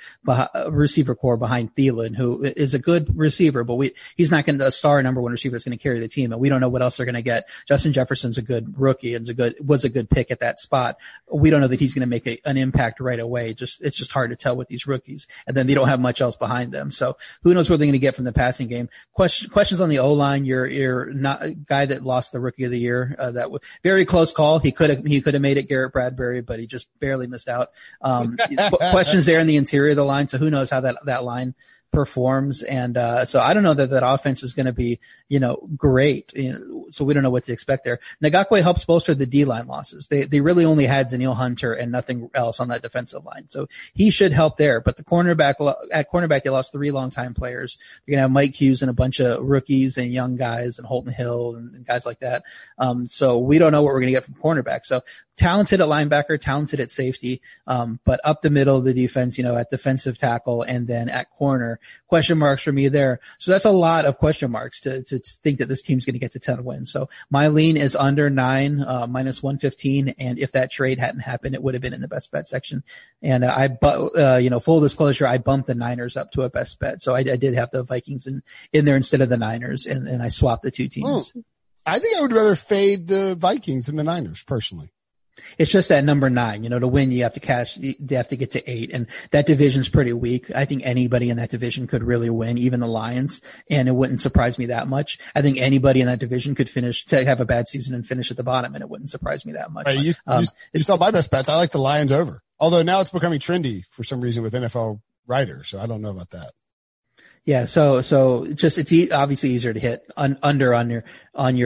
behind Thielen, who is a good receiver, but he's not going to a star number 1 receiver that's going to carry the team, and we don't know what else they're going to get. Justin Jefferson's a good rookie and was a good pick at that spot. We don't know that he's going to make an impact right away. It's just hard to tell with these rookies, and then they don't have much else behind them. So who knows what they're going to get from the passing game. Questions on the O-line. You're not a guy that lost the rookie of the year. That was very close call. He could have made it, Garrett Bradbury, but he just barely missed out. Questions there in the interior of the line. So who knows how that line performs. And, so I don't know that offense is going to be, great. So we don't know what to expect there. Ngakoue helps bolster the D-line losses. They really only had Danielle Hunter and nothing else on that defensive line. So he should help there. But at cornerback, they lost 3 longtime players. They're going to have Mike Hughes and a bunch of rookies and young guys and Holton Hill and guys like that. So we don't know what we're going to get from cornerback. So talented at linebacker, talented at safety, but up the middle of the defense, at defensive tackle and then at corner, question marks for me there. So that's a lot of question marks to think that this team's going to get to 10 wins. So my lean is under 9, minus 115. And if that trade hadn't happened, it would have been in the best bet section. And full disclosure, I bumped the Niners up to a best bet. So I did have the Vikings in there instead of the Niners, and I swapped the 2 teams. I think I would rather fade the Vikings than the Niners personally. It's just that number 9, to win, you have to get to 8. And that division's pretty weak. I think anybody in that division could really win, even the Lions. And it wouldn't surprise me that much. I think anybody in that division could have a bad season and finish at the bottom, and it wouldn't surprise me that much. Right, you saw my best bets. I like the Lions over. Although now it's becoming trendy for some reason with NFL writers. So I don't know about that. Yeah, so it's obviously easier to hit under on your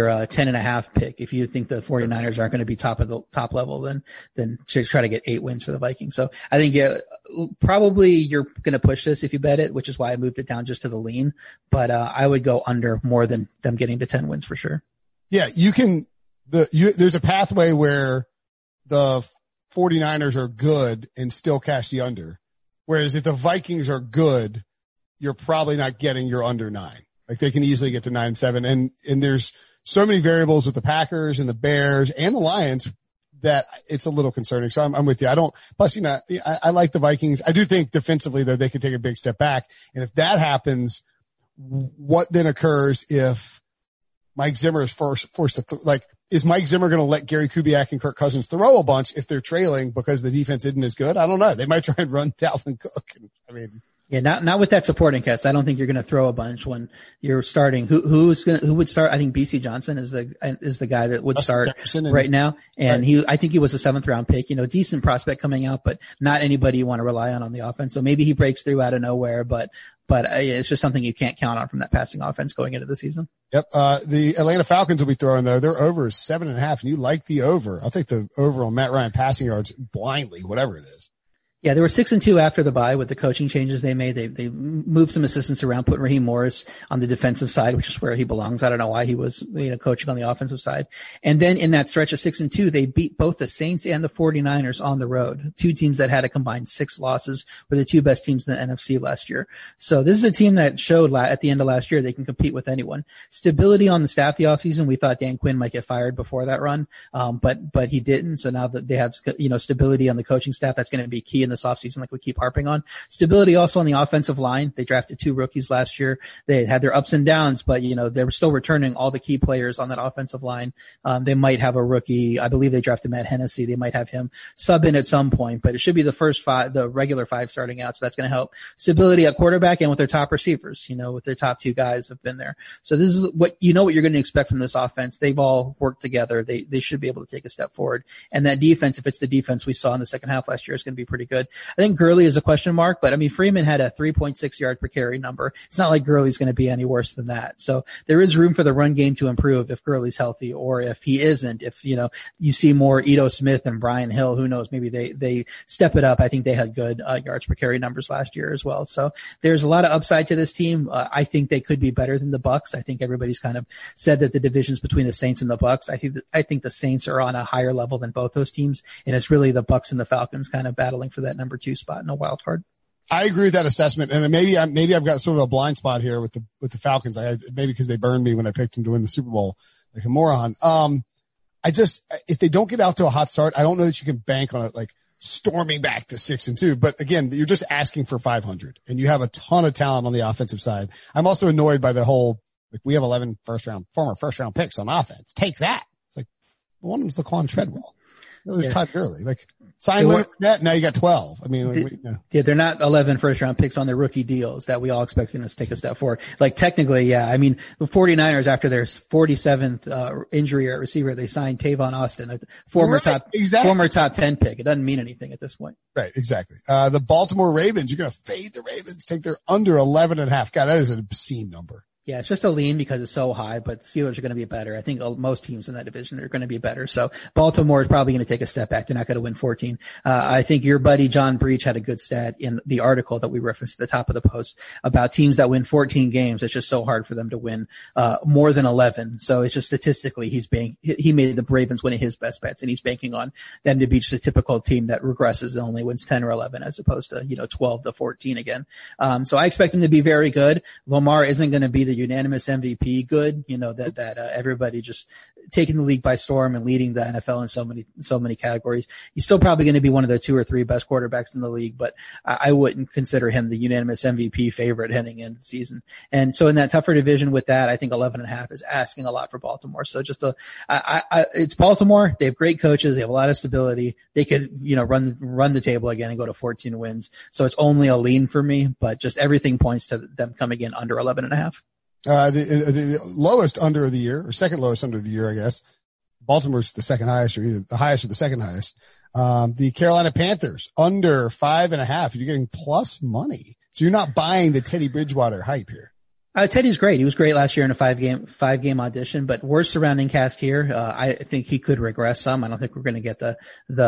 10.5 pick. If you think the 49ers aren't going to be top level, then to try to get 8 wins for the Vikings. So I think probably you're going to push this if you bet it, which is why I moved it down just to the lean. But I would go under more than them getting to 10 wins for sure. Yeah, there's a pathway where the 49ers are good and still cash the under. Whereas if the Vikings are good, you're probably not getting your under 9. Like they can easily get to 9-7. And there's so many variables with the Packers and the Bears and the Lions that it's a little concerning. So I'm with you. I like the Vikings. I do think defensively though, they could take a big step back. And if that happens, what then occurs if Mike Zimmer is forced to is Mike Zimmer going to let Gary Kubiak and Kirk Cousins throw a bunch if they're trailing because the defense isn't as good? I don't know. They might try and run Dalvin Cook. Yeah, not with that supporting cast. I don't think you're going to throw a bunch when you're starting. Who would start? I think BC Johnson is the guy that would start right now. And I think he was a 7th round pick, decent prospect coming out, but not anybody you want to rely on the offense. So maybe he breaks through out of nowhere, but it's just something you can't count on from that passing offense going into the season. Yep. The Atlanta Falcons will be throwing though. Their over is 7.5 and you like the over. I'll take the over on Matt Ryan passing yards blindly, whatever it is. Yeah, they were 6-2 after the bye with the coaching changes they made. They moved some assistants around, put Raheem Morris on the defensive side, which is where he belongs. I don't know why he was, coaching on the offensive side. And then in that stretch of 6-2, they beat both the Saints and the 49ers on the road. 2 teams that had a combined 6 losses were the 2 best teams in the NFC last year. So this is a team that showed at the end of last year they can compete with anyone. Stability on the staff the offseason. We thought Dan Quinn might get fired before that run. But he didn't. So now that they have, stability on the coaching staff, that's going to be key in this offseason, like we keep harping on. Stability also on the offensive line. They drafted 2 rookies last year. They had their ups and downs, but they were still returning all the key players on that offensive line. They might have a rookie. I believe they drafted Matt Hennessy. They might have him sub in at some point, but it should be the first 5, the regular 5 starting out. So that's going to help stability at quarterback and with their top receivers, with their top 2 guys have been there. So this is what you're going to expect from this offense. They've all worked together. They should be able to take a step forward. And that defense, if it's the defense we saw in the second half last year, is going to be pretty good. I think Gurley is a question mark, but I mean, Freeman had a 3.6 yard per carry number. It's not like Gurley's going to be any worse than that. So there is room for the run game to improve if Gurley's healthy, or if he isn't, if, you see more Ito Smith and Brian Hill, who knows, maybe they step it up. I think they had good yards per carry numbers last year as well. So there's a lot of upside to this team. I think they could be better than the Bucs. I think everybody's kind of said that the division's between the Saints and the Bucs. I think the Saints are on a higher level than both those teams, and it's really the Bucs and the Falcons kind of battling for that number 2 spot in a wild card. I agree with that assessment, and maybe I've got sort of a blind spot here with the Falcons. Maybe because they burned me when I picked them to win the Super Bowl like a moron. If they don't get out to a hot start, I don't know that you can bank on it like storming back to 6-2. But again, you're just asking for 500, and you have a ton of talent on the offensive side. I'm also annoyed by the whole, like, we have 11 former first round picks on offense. Take that. It's like, one of them's Laquan Treadwell. There's Todd Gurley. Like, sign Leonard Fournette, now you got 12. I mean, they're not 11 first round picks on their rookie deals that we all expect them to take a step forward. Like, technically, yeah. I mean, the 49ers, after their 47th injury at receiver, they signed Tavon Austin, a former top 10 pick. It doesn't mean anything at this point. Right, exactly. The Baltimore Ravens, you're going to fade the Ravens, take their under 11.5. God, that is an obscene number. Yeah, it's just a lean because it's so high, but Steelers are going to be better. I think most teams in that division are going to be better. So Baltimore is probably going to take a step back. They're not going to win 14. I think your buddy John Breach had a good stat in the article that we referenced at the top of the post about teams that win 14 games. It's just so hard for them to win more than 11. So it's just statistically he made the Ravens one of his best bets, and he's banking on them to be just a typical team that regresses and only wins 10 or 11 as opposed to 12 to 14 again. So I expect them to be very good. Lamar isn't going to be the unanimous MVP good, that everybody just taking the league by storm and leading the NFL in so many categories. He's still probably going to be one of the 2 or 3 best quarterbacks in the league, but I wouldn't consider him the unanimous MVP favorite heading into the season. And so in that tougher division with that, I think 11.5 is asking a lot for Baltimore. So just it's Baltimore. They have great coaches. They have a lot of stability. They could, run the table again and go to 14 wins. So it's only a lean for me, but just everything points to them coming in under 11.5. The lowest under of the year, or second lowest under of the year, I guess. Baltimore's the second highest, or either the highest or the second highest. The Carolina Panthers under 5.5. You're getting plus money. So you're not buying the Teddy Bridgewater hype here. Teddy's great. He was great last year in a five game audition, but worst surrounding cast here. I think he could regress some. I don't think we're going to get the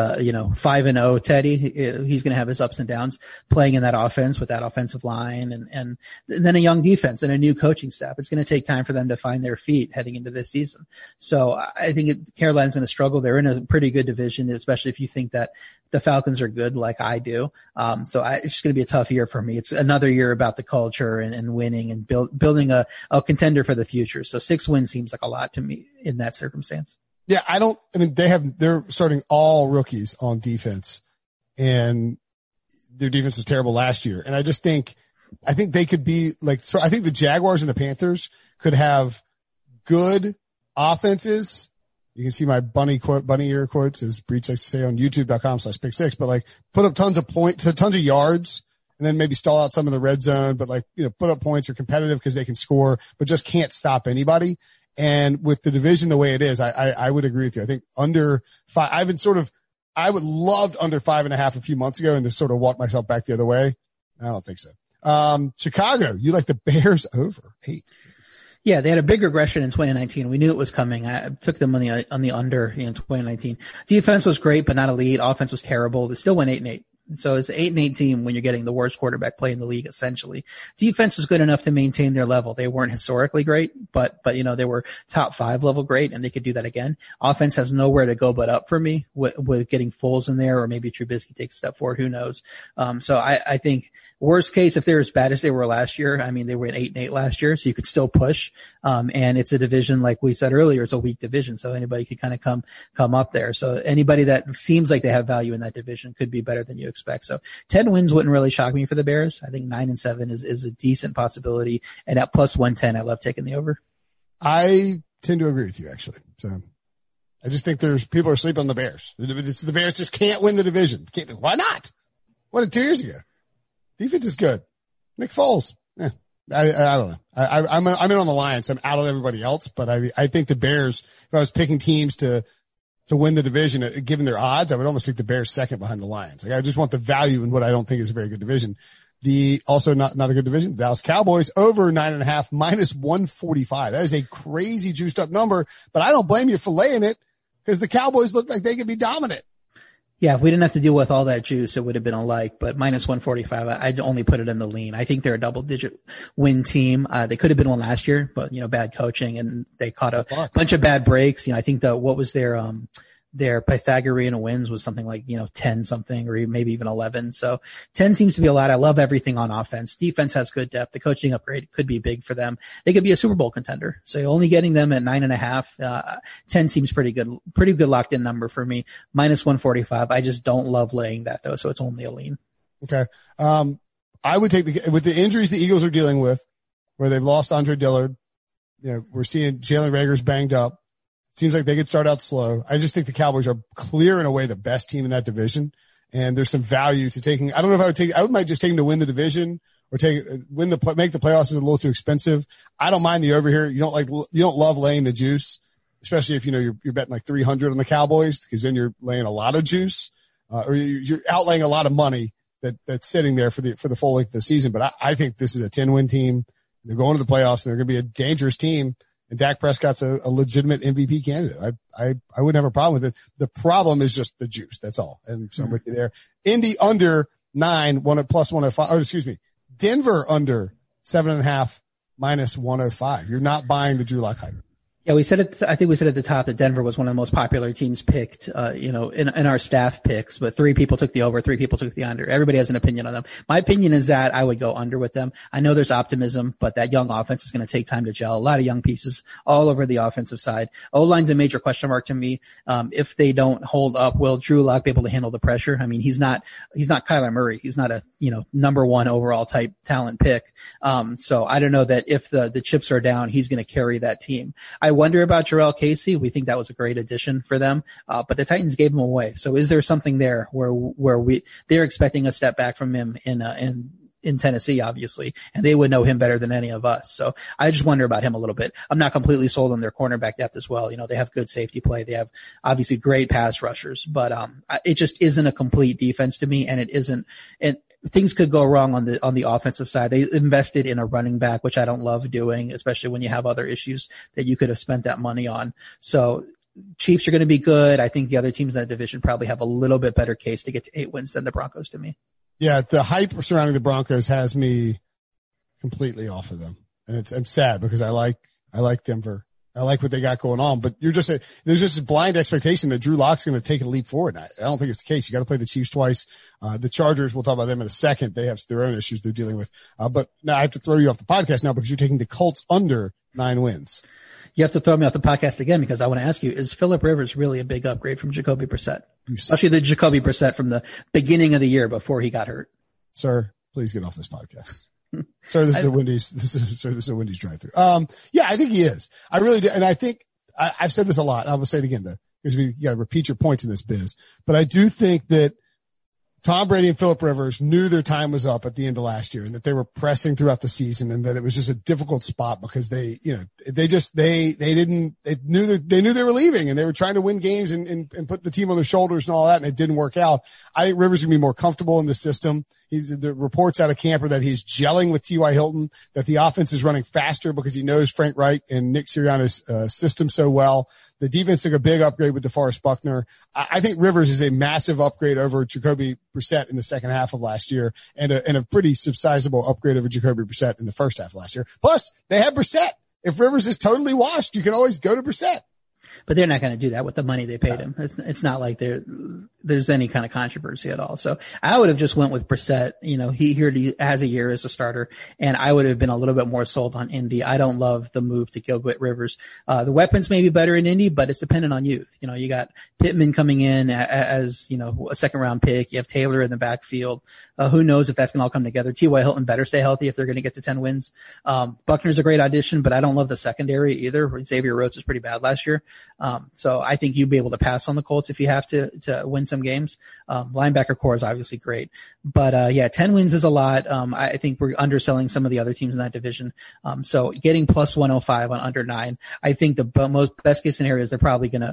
5-0 Teddy. He's going to have his ups and downs playing in that offense with that offensive line and then a young defense and a new coaching staff. It's going to take time for them to find their feet heading into this season. So I think Carolina's going to struggle. They're in a pretty good division, especially if you think that the Falcons are good like I do. It's just going to be a tough year for me. It's another year about the culture and winning and building a contender for the future. So 6 wins seems like a lot to me in that circumstance. Yeah, they're starting all rookies on defense, and their defense was terrible last year. And I think they could be like, so I think the Jaguars and the Panthers could have good offenses. You can see my bunny ear quotes, as Breach likes to say, on youtube.com/pick6, but like put up tons of points, tons of yards, and then maybe stall out some of the red zone, but put up points, are competitive because they can score, but just can't stop anybody. And with the division the way it is, I would agree with you. I think under 5, I would loved under 5.5 a few months ago and to sort of walk myself back the other way. I don't think so. Chicago, you like the Bears over 8. Yeah, they had a big regression in 2019. We knew it was coming. I took them on the under in 2019. Defense was great, but not elite. Offense was terrible. They still went 8-8. So it's an 8-8 team when you're getting the worst quarterback play in the league, essentially. Defense was good enough to maintain their level. They weren't historically great, but they were top 5 level great, and they could do that again. Offense has nowhere to go but up for me with getting Foles in there, or maybe Trubisky takes a step forward. Who knows? So I think worst case, if they're as bad as they were last year, I mean, they were at 8-8 last year, so you could still push. And it's a division, like we said earlier, it's a weak division, so anybody could kind of come up there. So anybody that seems like they have value in that division could be better than you expect. expect. So 10 wins wouldn't really shock me for the Bears. I think 9-7 is a decent possibility. And at plus 110, I love taking the over. I tend to agree with you, actually. So I just think people are sleeping on the Bears. The Bears just can't win the division. Why not? What did 2 years ago? Defense is good. Nick Foles. I don't know. I'm in on the Lions. So I'm out on everybody else, but I think the Bears, if I was picking teams to win the division, given their odds, I would almost take the Bears second behind the Lions. Like, I just want the value in what I don't think is a very good division. Also not a good division, the Dallas Cowboys over 9.5 minus 145. That is a crazy juiced up number, but I don't blame you for laying it because the Cowboys look like they could be dominant. Yeah, if we didn't have to deal with all that juice, it would have been a like, but minus 145, I'd only put it in the lean. I think they're a double-digit win team. They could have been one last year, but, bad coaching, and they caught a bunch of bad breaks. I think what was their Pythagorean wins was something like, 10 something or maybe even 11. So 10 seems to be a lot. I love everything on offense. Defense has good depth. The coaching upgrade could be big for them. They could be a Super Bowl contender. So only getting them at 9.5, 10 seems pretty good locked in number for me. Minus 145. I just don't love laying that though. So it's only a lean. Okay. I would take with the injuries the Eagles are dealing with, where they've lost Andre Dillard. We're seeing Jalen Reagor's banged up. Seems like they could start out slow. I just think the Cowboys are clear in a way the best team in that division. And there's some value to taking. I don't know if I might just take them to win the division or make the playoffs is a little too expensive. I don't mind the over here. You don't love laying the juice, especially if, you're betting like 300 on the Cowboys, because then you're laying a lot of juice, or you're outlaying a lot of money that's sitting there for the full length of the season. But I think this is a 10-win team. They're going to the playoffs and they're going to be a dangerous team. And Dak Prescott's a legitimate MVP candidate. I wouldn't have a problem with it. The problem is just the juice. That's all. And so I'm with you there. Indy under 9, plus 105. Denver under 7.5 minus 105. You're not buying the Drew Lock hype. Yeah, we said it. I think we said at the top that Denver was one of the most popular teams picked, in our staff picks, but 3 people took the over, 3 people took the under. Everybody has an opinion on them. My opinion is that I would go under with them. I know there's optimism, but that young offense is going to take time to gel. A lot of young pieces all over the offensive side. O-line's a major question mark to me. If they don't hold up, will Drew Lock be able to handle the pressure? I mean, he's not Kyler Murray. He's not a, number 1 overall type talent pick. So I don't know that if the chips are down, he's going to carry that team. I wonder about Jurrell Casey. We think that was a great addition for them, but the Titans gave him away. So is there something there where they're expecting a step back from him in Tennessee, obviously, and they would know him better than any of us. So I just wonder about him a little bit. I'm not completely sold on their cornerback depth as well. They have good safety play. They have obviously great pass rushers, but it just isn't a complete defense to me, and it isn't. And things could go wrong on the offensive side. They invested in a running back, which I don't love doing, especially when you have other issues that you could have spent that money on. So Chiefs are going to be good. I think the other teams in that division probably have a little bit better case to get to 8 wins than the Broncos to me. Yeah, the hype surrounding the Broncos has me completely off of them. And I'm sad because I like Denver. I like what they got going on, but there's just a blind expectation that Drew Lock's going to take a leap forward. And I don't think it's the case. You got to play the Chiefs twice. The Chargers, we'll talk about them in a second. They have their own issues they're dealing with. But now I have to throw you off the podcast now because you're taking the Colts under 9 wins. You have to throw me off the podcast again because I want to ask you, is Phillip Rivers really a big upgrade from Jacoby Brissett? Especially the Jacoby Brissett from the beginning of the year before he got hurt. Sir, please get off this podcast. Sir, this is a Wendy's drive-through. Yeah, I think he is. I really do. And I think I've said this a lot. I will say it again though, because you got to repeat your points in this biz. But I do think that Tom Brady and Phillip Rivers knew their time was up at the end of last year and that they were pressing throughout the season and that it was just a difficult spot because they knew they were leaving and they were trying to win games and put the team on their shoulders and all that. And it didn't work out. I think Rivers is going to be more comfortable in the system. The reports out of camp are that he's gelling with T.Y. Hilton, that the offense is running faster because he knows Frank Reich and Nick Sirianni's system so well. The defense took a big upgrade with DeForest Buckner. I think Rivers is a massive upgrade over Jacoby Brissett in the second half of last year and a pretty sizable upgrade over Jacoby Brissett in the first half of last year. Plus, they have Brissett. If Rivers is totally washed, you can always go to Brissett. But they're not going to do that with the money they paid him. It's not like there's any kind of controversy at all. So I would have just went with Brissett. He has a year as a starter, and I would have been a little bit more sold on Indy. I don't love the move to Gilbert Rivers. The weapons may be better in Indy, but it's dependent on youth. You got Pittman coming in as, a second round pick. You have Taylor in the backfield. Who knows if that's going to all come together. T.Y. Hilton better stay healthy if they're going to get to 10 wins. Buckner's a great addition, but I don't love the secondary either. Xavier Rhodes was pretty bad last year. So I think you'd be able to pass on the Colts if you have to win some games. Linebacker core is obviously great, but 10 wins is a lot. I think we're underselling some of the other teams in that division. So getting plus 105 on under 9, I think the best case scenario is they're probably going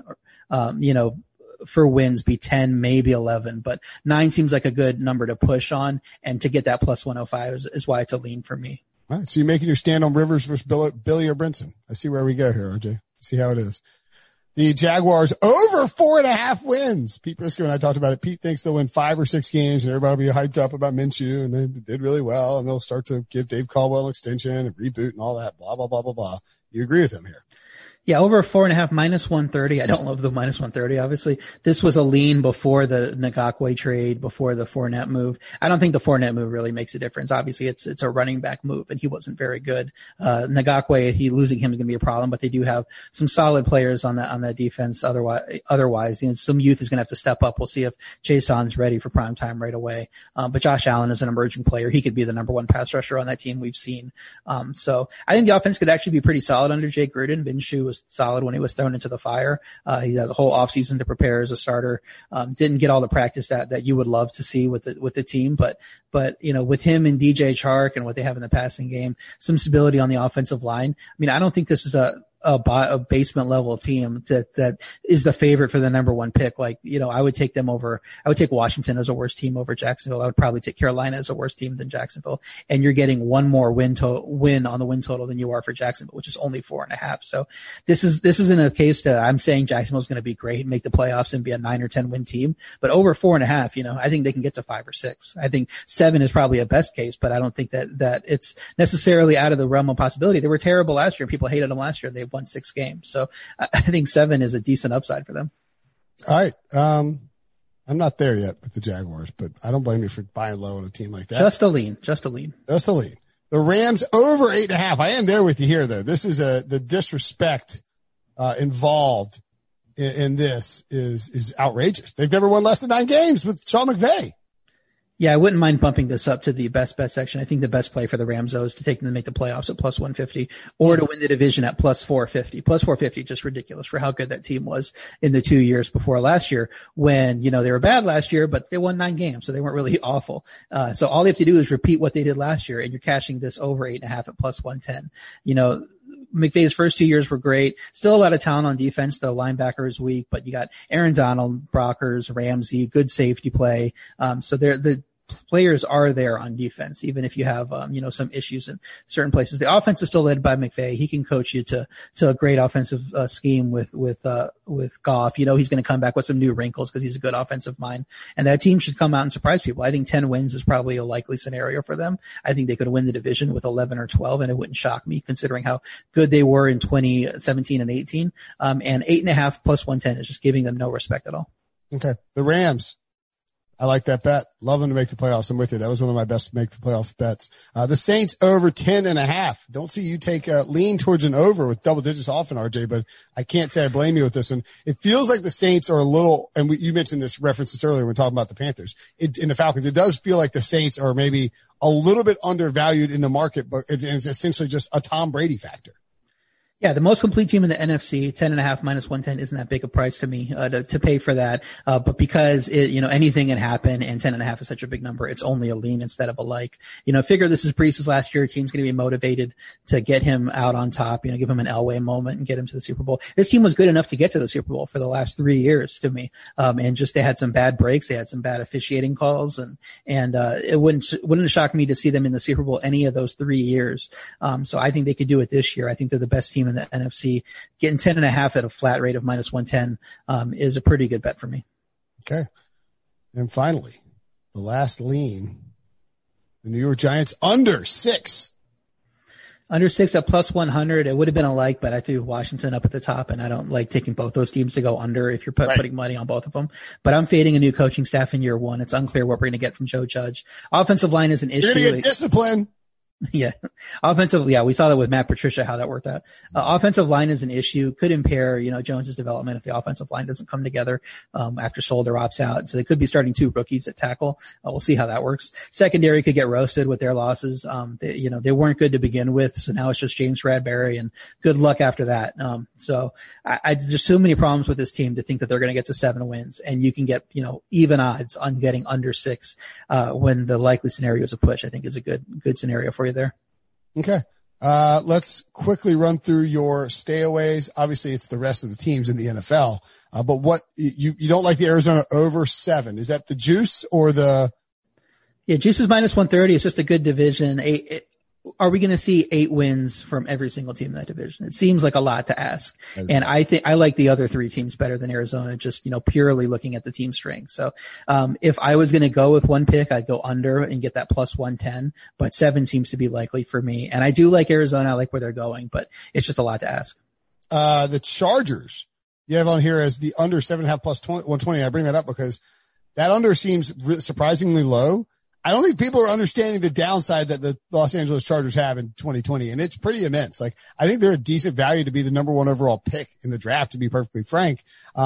to, for wins be 10, maybe 11, but 9 seems like a good number to push on, and to get that plus 105 is why it's a lean for me. All right. So you're making your stand on Rivers versus Billy or Brinson. I see where we go here, RJ. See how it is. The Jaguars over 4.5 wins. Pete Briscoe and I talked about it. Pete thinks they'll win 5 or 6 games and everybody will be hyped up about Minshew, and they did really well, and they'll start to give Dave Caldwell an extension and reboot and all that, blah, blah, blah, blah, blah. You agree with him here? Yeah, over 4.5, minus 130. I don't love the minus 130, obviously. This was a lean before the Ngakoue trade, before the Fournette move. I don't think the Fournette move really makes a difference. Obviously, it's a running back move, and he wasn't very good. Ngakoue, losing him is going to be a problem, but they do have some solid players on that defense. Otherwise, some youth is going to have to step up. We'll see if Jason's ready for prime time right away. But Josh Allen is an emerging player. He could be the number 1 pass rusher on that team we've seen. So I think the offense could actually be pretty solid under Jake Gruden. Minshew was solid when he was thrown into the fire. He had the whole offseason to prepare as a starter. Didn't get all the practice that you would love to see with the team, but with him and DJ Chark and what they have in the passing game, some stability on the offensive line. I mean, I don't think this is a basement level team that is the favorite for the number 1 pick. I would take Washington as a worse team over Jacksonville. I would probably take Carolina as a worse team than Jacksonville. And you're getting one more win on the win total than you are for Jacksonville, which is only 4.5. So this isn't a case that I'm saying Jacksonville's going to be great and make the playoffs and be a 9 or 10 win team, but over 4.5, I think they can get to 5 or 6. I think 7 is probably a best case, but I don't think that it's necessarily out of the realm of possibility. They were terrible last year. People hated them last year. They've won 6 games. So I think 7 is a decent upside for them. All right. I'm not there yet with the Jaguars, but I don't blame you for buying low on a team like that. Just a lean. The Rams over 8.5. I am there with you here, though. This is the disrespect involved in this is outrageous. They've never won less than 9 games with Sean McVay. Yeah, I wouldn't mind bumping this up to the best bet section. I think the best play for the Rams, though, is to take them to make the playoffs at plus 150 or to win the division at plus 450. Plus 450, just ridiculous for how good that team was in the 2 years before last year when, they were bad last year, but they won 9 games, so they weren't really awful. So all they have to do is repeat what they did last year, and you're cashing this over 8.5 at plus 110. McVay's first 2 years were great. Still a lot of talent on defense, though. Linebacker is weak, but you got Aaron Donald, Brockers, Ramsey, good safety play. So the players are there on defense, even if you have, some issues in certain places. The offense is still led by McVay. He can coach you to a great offensive scheme with Goff. He's going to come back with some new wrinkles because he's a good offensive mind, and that team should come out and surprise people. I think 10 wins is probably a likely scenario for them. I think they could win the division with 11 or 12, and it wouldn't shock me considering how good they were in 2017 and 18. And 8.5 plus 110 is just giving them no respect at all. Okay. The Rams. I like that bet. Love them to make the playoffs. I'm with you. That was one of my best make the playoffs bets. The Saints over 10.5. Don't see you take a lean towards an over with double digits often, RJ, but I can't say I blame you with this one. It feels like the Saints are a little, and you mentioned this references earlier when talking about the Panthers in the Falcons. It does feel like the Saints are maybe a little bit undervalued in the market, but it's essentially just a Tom Brady factor. Yeah, the most complete team in the NFC, 10.5 minus 110 isn't that big a price to me, to pay for that. But because anything can happen and 10.5 is such a big number, it's only a lean instead of a like. Figure this is Brees's last year. Team's going to be motivated to get him out on top, give him an Elway moment and get him to the Super Bowl. This team was good enough to get to the Super Bowl for the last 3 years to me. And just they had some bad breaks. They had some bad officiating calls and it wouldn't shock me to see them in the Super Bowl any of those 3 years. So I think they could do it this year. I think they're the best team in the NFC. Getting 10.5 at a flat rate of minus 110 is a pretty good bet for me. Okay. And finally, the last lean, the New York Giants under 6. Under 6 at plus 100, it would have been a like, but I threw Washington up at the top, and I don't like taking both those teams to go under if you're putting money on both of them. But I'm fading a new coaching staff in year one. It's unclear what we're going to get from Joe Judge. Offensive line is an issue. You're going to get discipline. Yeah. We saw that with Matt Patricia, how that worked out. Offensive line is an issue. Could impair, Jones's development if the offensive line doesn't come together, after Solder opts out. So they could be starting 2 rookies at tackle. We'll see how that works. Secondary could get roasted with their losses. They weren't good to begin with. So now it's just James Bradbury, and good luck after that. So there's so many problems with this team to think that they're going to get to 7 wins, and you can get, even odds on getting under 6, when the likely scenario is a push, I think is a good scenario for you there. Okay. Let's quickly run through your stayaways. Obviously, it's the rest of the teams in the NFL. But what you don't like the Arizona over 7? Is that the juice or the? Yeah, juice is minus 130. It's just a good division. Are we going to see 8 wins from every single team in that division? It seems like a lot to ask. And I think I like the other 3 teams better than Arizona, just, purely looking at the team strength. So, if I was going to go with one pick, I'd go under and get that plus 110, but 7 seems to be likely for me. And I do like Arizona. I like where they're going, but it's just a lot to ask. The Chargers you have on here as the under 7.5 plus 120. I bring that up because that under seems surprisingly low. I don't think people are understanding the downside that the Los Angeles Chargers have in 2020, and it's pretty immense. Like, I think they're a decent value to be the number 1 overall pick in the draft, to be perfectly frank.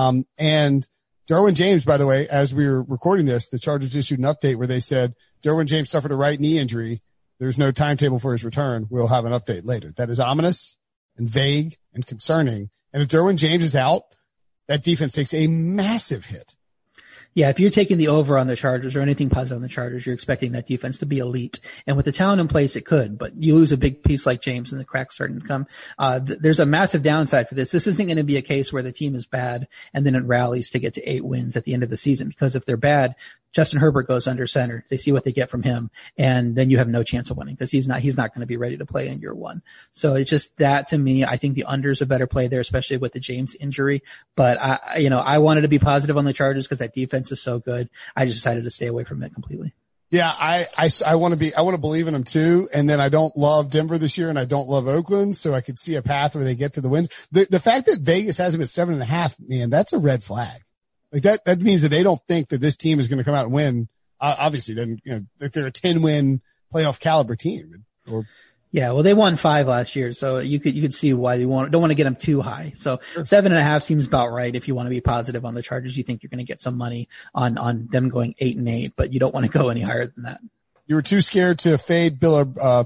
And Derwin James, by the way, as we were recording this, the Chargers issued an update where they said Derwin James suffered a right knee injury. There's no timetable for his return. We'll have an update later. That is ominous and vague and concerning. And if Derwin James is out, that defense takes a massive hit. Yeah, if you're taking the over on the Chargers or anything positive on the Chargers, you're expecting that defense to be elite. And with the talent in place, it could, but you lose a big piece like James and the cracks starting to come. There's a massive downside for this. This isn't going to be a case where the team is bad and then it rallies to get to 8 wins at the end of the season, because if they're bad, Justin Herbert goes under center. They see what they get from him, and then you have no chance of winning because he's not going to be ready to play in year 1. So it's just that, to me, I think the under is a better play there, especially with the James injury. But I wanted to be positive on the Chargers because that defense is so good. I just decided to stay away from it completely. Yeah, I want to believe in them too. And then I don't love Denver this year and I don't love Oakland. So I could see a path where they get to the wins. The fact that Vegas has them at 7.5, man, that's a red flag. Like that means that they don't think that this team is going to come out and win. Obviously, then, that they're a 10-win playoff caliber team. Yeah, well, they won 5 last year, so you could see why you don't want to get them too high. So 7.5 seems about right if you want to be positive on the Chargers. You think you're going to get some money on them going 8-8, but you don't want to go any higher than that. You were too scared to fade Bill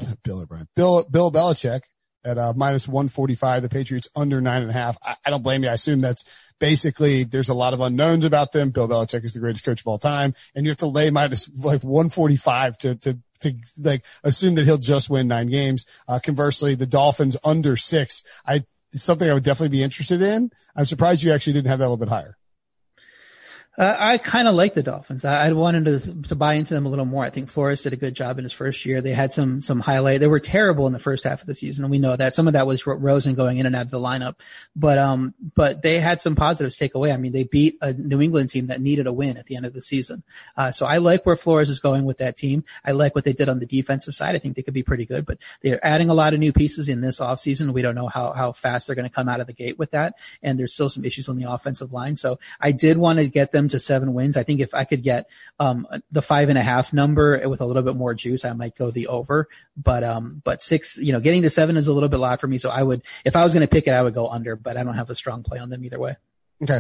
Belichick at minus 145. The Patriots under 9.5. I don't blame you. I assume that's basically there's a lot of unknowns about them. Bill Belichick is the greatest coach of all time, and you have to lay minus 145 to assume that he'll just win 9 games. Conversely, the Dolphins under 6. It's something I would definitely be interested in. I'm surprised you actually didn't have that a little bit higher. I kind of like the Dolphins. I wanted to buy into them a little more. I think Flores did a good job in his first year. They had some highlight. They were terrible in the first half of the season, and we know that. Some of that was Rosen going in and out of the lineup. But they had some positives to take away. I mean, they beat a New England team that needed a win at the end of the season. So I like where Flores is going with that team. I like what they did on the defensive side. I think they could be pretty good, but they're adding a lot of new pieces in this offseason. We don't know how fast they're going to come out of the gate with that. And there's still some issues on the offensive line. So I did want to get them to 7 wins. I think if I could get the 5.5 number with a little bit more juice, I might go the over. But 6, getting to 7 is a little bit lot for me. So if I was going to pick it, I would go under, but I don't have a strong play on them either way. Okay.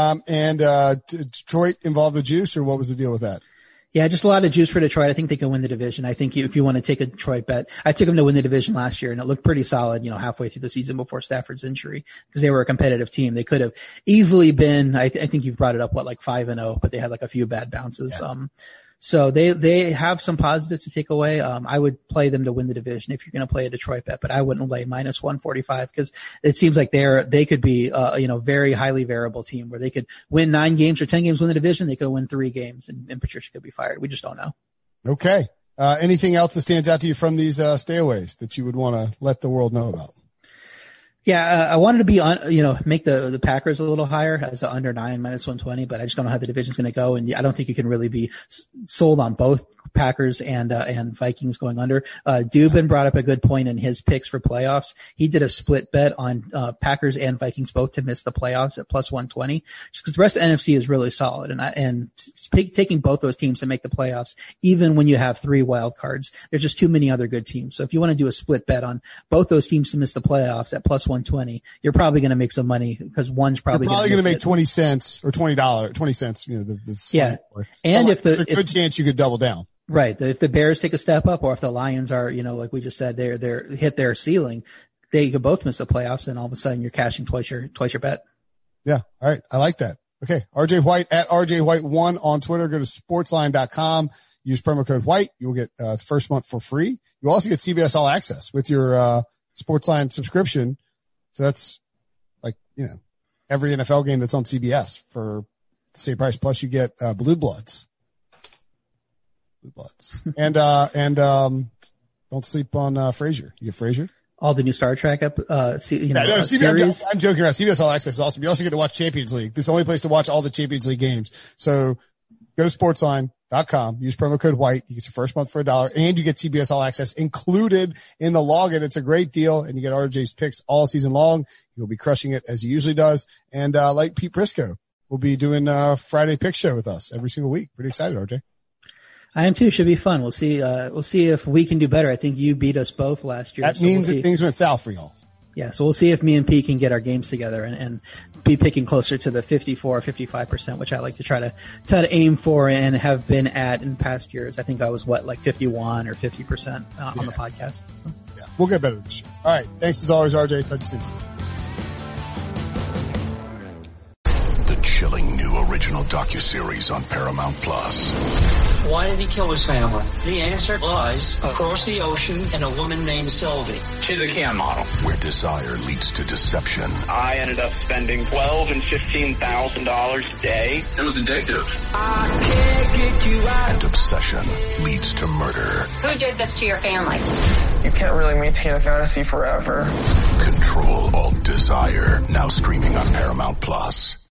Detroit involved the juice, or what was the deal with that? Yeah, just a lot of juice for Detroit. I think they can win the division. I think if you want to take a Detroit bet, I took them to win the division last year, and it looked pretty solid, halfway through the season before Stafford's injury, because they were a competitive team. They could have easily been, I think you've brought it up, 5-0, but they had a few bad bounces. Yeah. So they have some positives to take away. I would play them to win the division if you're going to play a Detroit bet, but I wouldn't lay minus 145 because it seems like they could be, very highly variable team where they could win 9 games or 10 games, win the division. They could win 3 games and Patricia could be fired. We just don't know. Okay. Anything else that stands out to you from these stayaways that you would want to let the world know about? Yeah, I wanted to be on, make the Packers a little higher as a under 9 minus 120, but I just don't know how the division's going to go. And I don't think you can really be sold on both Packers and Vikings going under. Dubin brought up a good point in his picks for playoffs. He did a split bet on, Packers and Vikings both to miss the playoffs at plus 120, just because the rest of the NFC is really solid. And taking both those teams to make the playoffs, even when you have 3 wild cards, there's just too many other good teams. So if you want to do a split bet on both those teams to miss the playoffs at plus 120, you're probably going to make some money because one's probably going to make 20 cents or $20, 20 cents, yeah. And there's a good chance you could double down. Right. If the Bears take a step up, or if the Lions are, like we just said, they're hit their ceiling, they could both miss the playoffs, and all of a sudden you're cashing twice your bet. Yeah. All right. I like that. Okay. RJ White at RJ White1 on Twitter. Go to sportsline.com. Use promo code White. You will get the first month for free. You'll also get CBS All Access with your Sportsline subscription. So that's like, every NFL game that's on CBS for the same price. Plus you get Blue Bloods. And don't sleep on Frasier. You get Frasier? All the new Star Trek series. I'm joking around. CBS All Access is awesome. You also get to watch Champions League. This is the only place to watch all the Champions League games. So go to sportsline.com. Use promo code White. You get your first month for $1, and you get CBS All Access included in the login. It's a great deal, and you get RJ's picks all season long. You'll be crushing it as he usually does. And like Pete Prisco, we'll be doing Friday pick show with us every single week. Pretty excited, RJ. I am too. Should be fun. We'll see if we can do better. I think you beat us both last year. That means that things went south for y'all. Yeah, so we'll see if me and Pete can get our games together and be picking closer to the 54 or 55%, which I like to try to aim for and have been at in past years. I think I was like 51 or 50% on the podcast. So. Yeah, we'll get better this year. All right. Thanks as always, RJ. Talk to you soon. The chilling new original docuseries on Paramount Plus. Why did he kill his family? The answer lies across the ocean in a woman named Sylvie. She's a Ken model. Where desire leads to deception. I ended up spending $12,000 and $15,000 a day. It was addictive. I can't get you out. And obsession leads to murder. Who did this to your family? You can't really maintain a fantasy forever. Control Alt Desire. Now streaming on Paramount Plus.